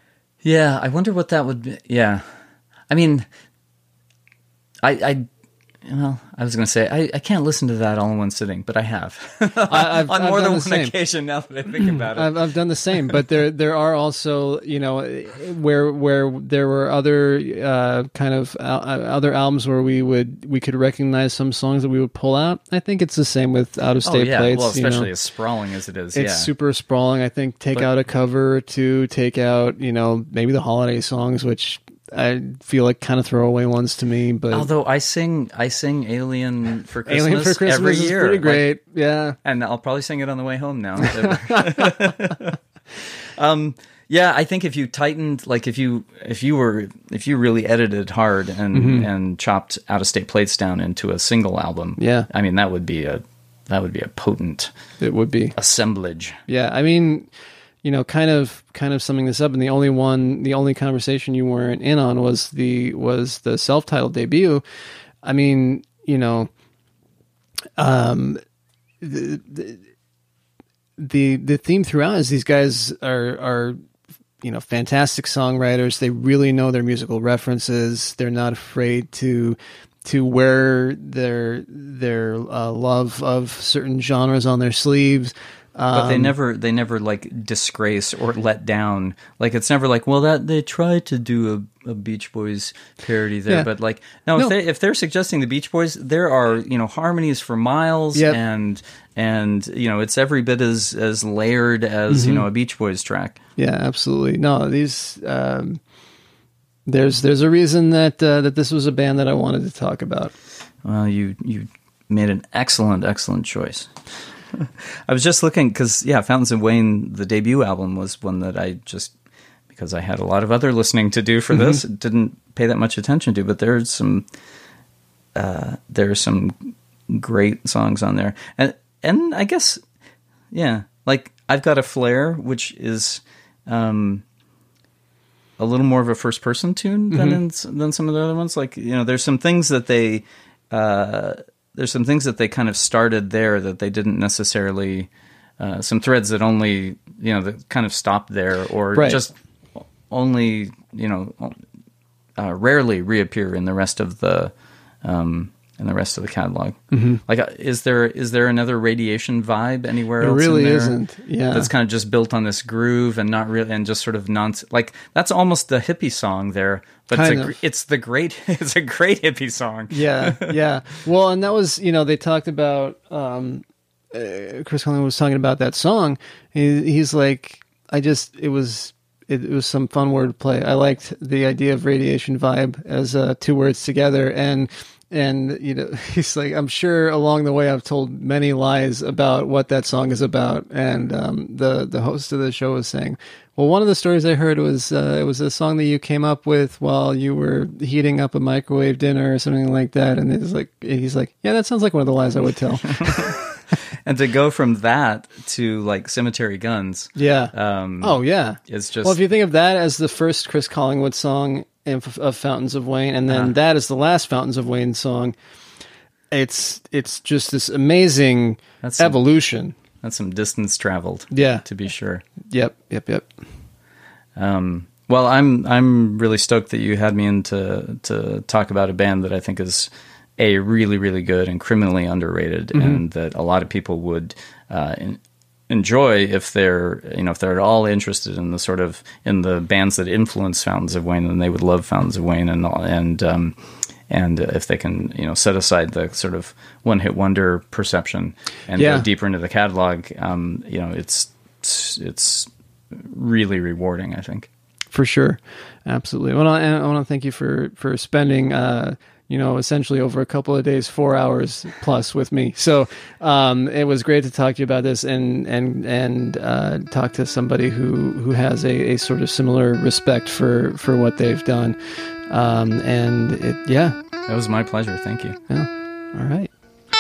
Yeah, I wonder what that would be. Yeah, I mean, I I Well, I was going to say I, I can't listen to that all in one sitting, but I have I, I've, on I've more than done one the same. occasion. Now that I think about it, I've, I've done the same, but there there are also, you know, where where there were other uh, kind of al- other albums where we would we could recognize some songs that we would pull out. I think it's the same with Out of oh State yeah, Plates. well, especially you know. as sprawling as it is. It's yeah, super sprawling. I think take But- out a cover or two, take out, you know, maybe the holiday songs, which I feel like kind of throwaway ones to me. But although I sing, I sing "Alien for Christmas" Alien for Christmas every is year. pretty Like, great. yeah. and I'll probably sing it on the way home now. um, yeah, I think if you tightened, like if you if you were if you really edited hard and Mm-hmm. and chopped Out of State Plates down into a single album, Yeah. I mean that would be a that would be a potent It would be. assemblage. Yeah, I mean, you know, kind of, kind of summing this up, and the only one, the only conversation you weren't in on was the was the self-titled debut. I mean, you know, um, the the the, the theme throughout is these guys are are you know fantastic songwriters. They really know their musical references. They're not afraid to to wear their their uh, love of certain genres on their sleeves. But they Um, never, they never like disgrace or let down. Like it's never like, well, that they tried to do a, a Beach Boys parody there, Yeah. but like, no, No. if they if they're suggesting the Beach Boys, there are you know harmonies for miles, Yep. and and you know it's every bit as as layered as Mm-hmm. you know a Beach Boys track. Yeah, absolutely. No, these um, there's there's a reason that uh, that this was a band that I wanted to talk about. Well, you you made an excellent excellent choice. I was just looking because yeah, Fountains of Wayne, the debut album, was one that I just because I had a lot of other listening to do for Mm-hmm. this, didn't pay that much attention to. But there's some uh, there's some great songs on there, and and I guess yeah, like I've Got a Flare, which is um, a little more of a first person tune than in, than some of the other ones. Like you know, there's some things that they. Uh, There's some things that they kind of started there that they didn't necessarily, uh, some threads that only, you know, that kind of stopped there or Right. just only, you know, uh, rarely reappear in the rest of the, um, in the rest of the catalog. Mm-hmm. Like, uh, is there is there another Radiation vibe anywhere It else? really in there isn't. Yeah. that's kind of just built on this groove and not really, and just sort of nonsense. Like that's almost the hippie song there, but Kind it's a, of. gr- it's the great, it's a great hippie song. Yeah, yeah. Well, and that was, you know, they talked about, um, uh, Chris Collins was talking about that song. He, he's like, I just, it was, it, it was some fun wordplay. I liked the idea of Radiation Vibe as uh, two words together. And, and, you know, he's like, I'm sure along the way I've told many lies about what that song is about. And um, the, the host of the show was saying, well, one of the stories I heard was uh, it was a song that you came up with while you were heating up a microwave dinner or something like that. And it's like, he's like, yeah, that sounds like one of the lies I would tell. And to go from that to like Cemetery Guns, Yeah. um, Oh, yeah. it's just Well, if you think of that as the first Chris Collingwood song of, of Fountains of Wayne, and then Uh-huh. that is the last Fountains of Wayne song, it's it's just this amazing That's some- evolution. that's some distance traveled, Yeah. to be sure. Yep. Yep. Yep. Um, well, I'm I'm really stoked that you had me in to to talk about a band that I think is a really really good and criminally underrated, Mm-hmm. and that a lot of people would uh, in, enjoy if they're you know if they're at all interested in the sort of in the bands that influence Fountains of Wayne, then they would love Fountains of Wayne, and and um, and if they can you know set aside the sort of one hit wonder perception and Yeah. go deeper into the catalog, um, you know it's it's really rewarding, I think. For sure, absolutely. Well, I, I want to thank you for for spending, uh, you know, essentially over a couple of days, four hours plus with me. So um, it was great to talk to you about this and and and uh, talk to somebody who who has a, a sort of similar respect for for what they've done. Um, and it, yeah, That was my pleasure. Thank you. yeah. All right.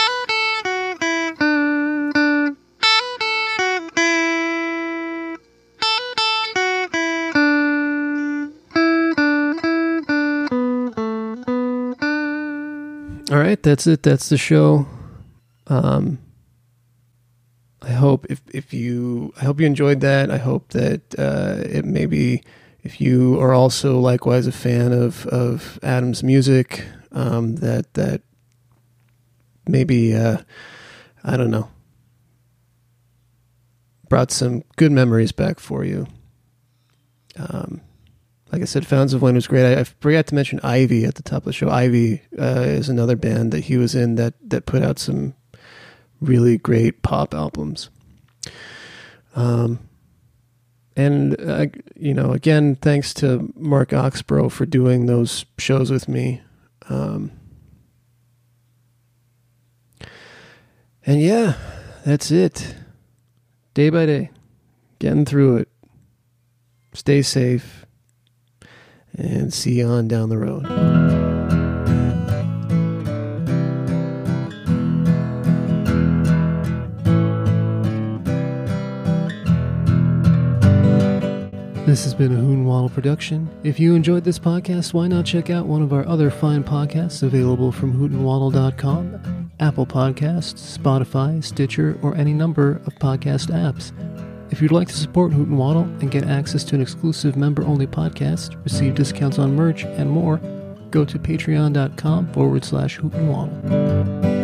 All right, that's it. That's the show. Um, I hope if if you I hope you enjoyed that. I hope that uh, it maybe if you are also likewise a fan of of Adam's music, um, that that maybe, uh, I don't know, brought some good memories back for you. Um, like I said, Fountains of Wayne was great. I, I forgot to mention Ivy at the top of the show. Ivy uh, is another band that he was in that, that put out some really great pop albums. Um, and, uh, you know, again, thanks to Mark Oxborough for doing those shows with me. Um, and yeah, that's it. Day by day, getting through it. Stay safe, and see you on down the road. This has been a Hoot and Waddle production. If you enjoyed this podcast, why not check out one of our other fine podcasts available from hoot and waddle dot com, Apple Podcasts, Spotify, Stitcher, or any number of podcast apps. If you'd like to support Hoot and Waddle and get access to an exclusive member-only podcast, receive discounts on merch, and more, go to patreon.com forward slash Hoot and Waddle.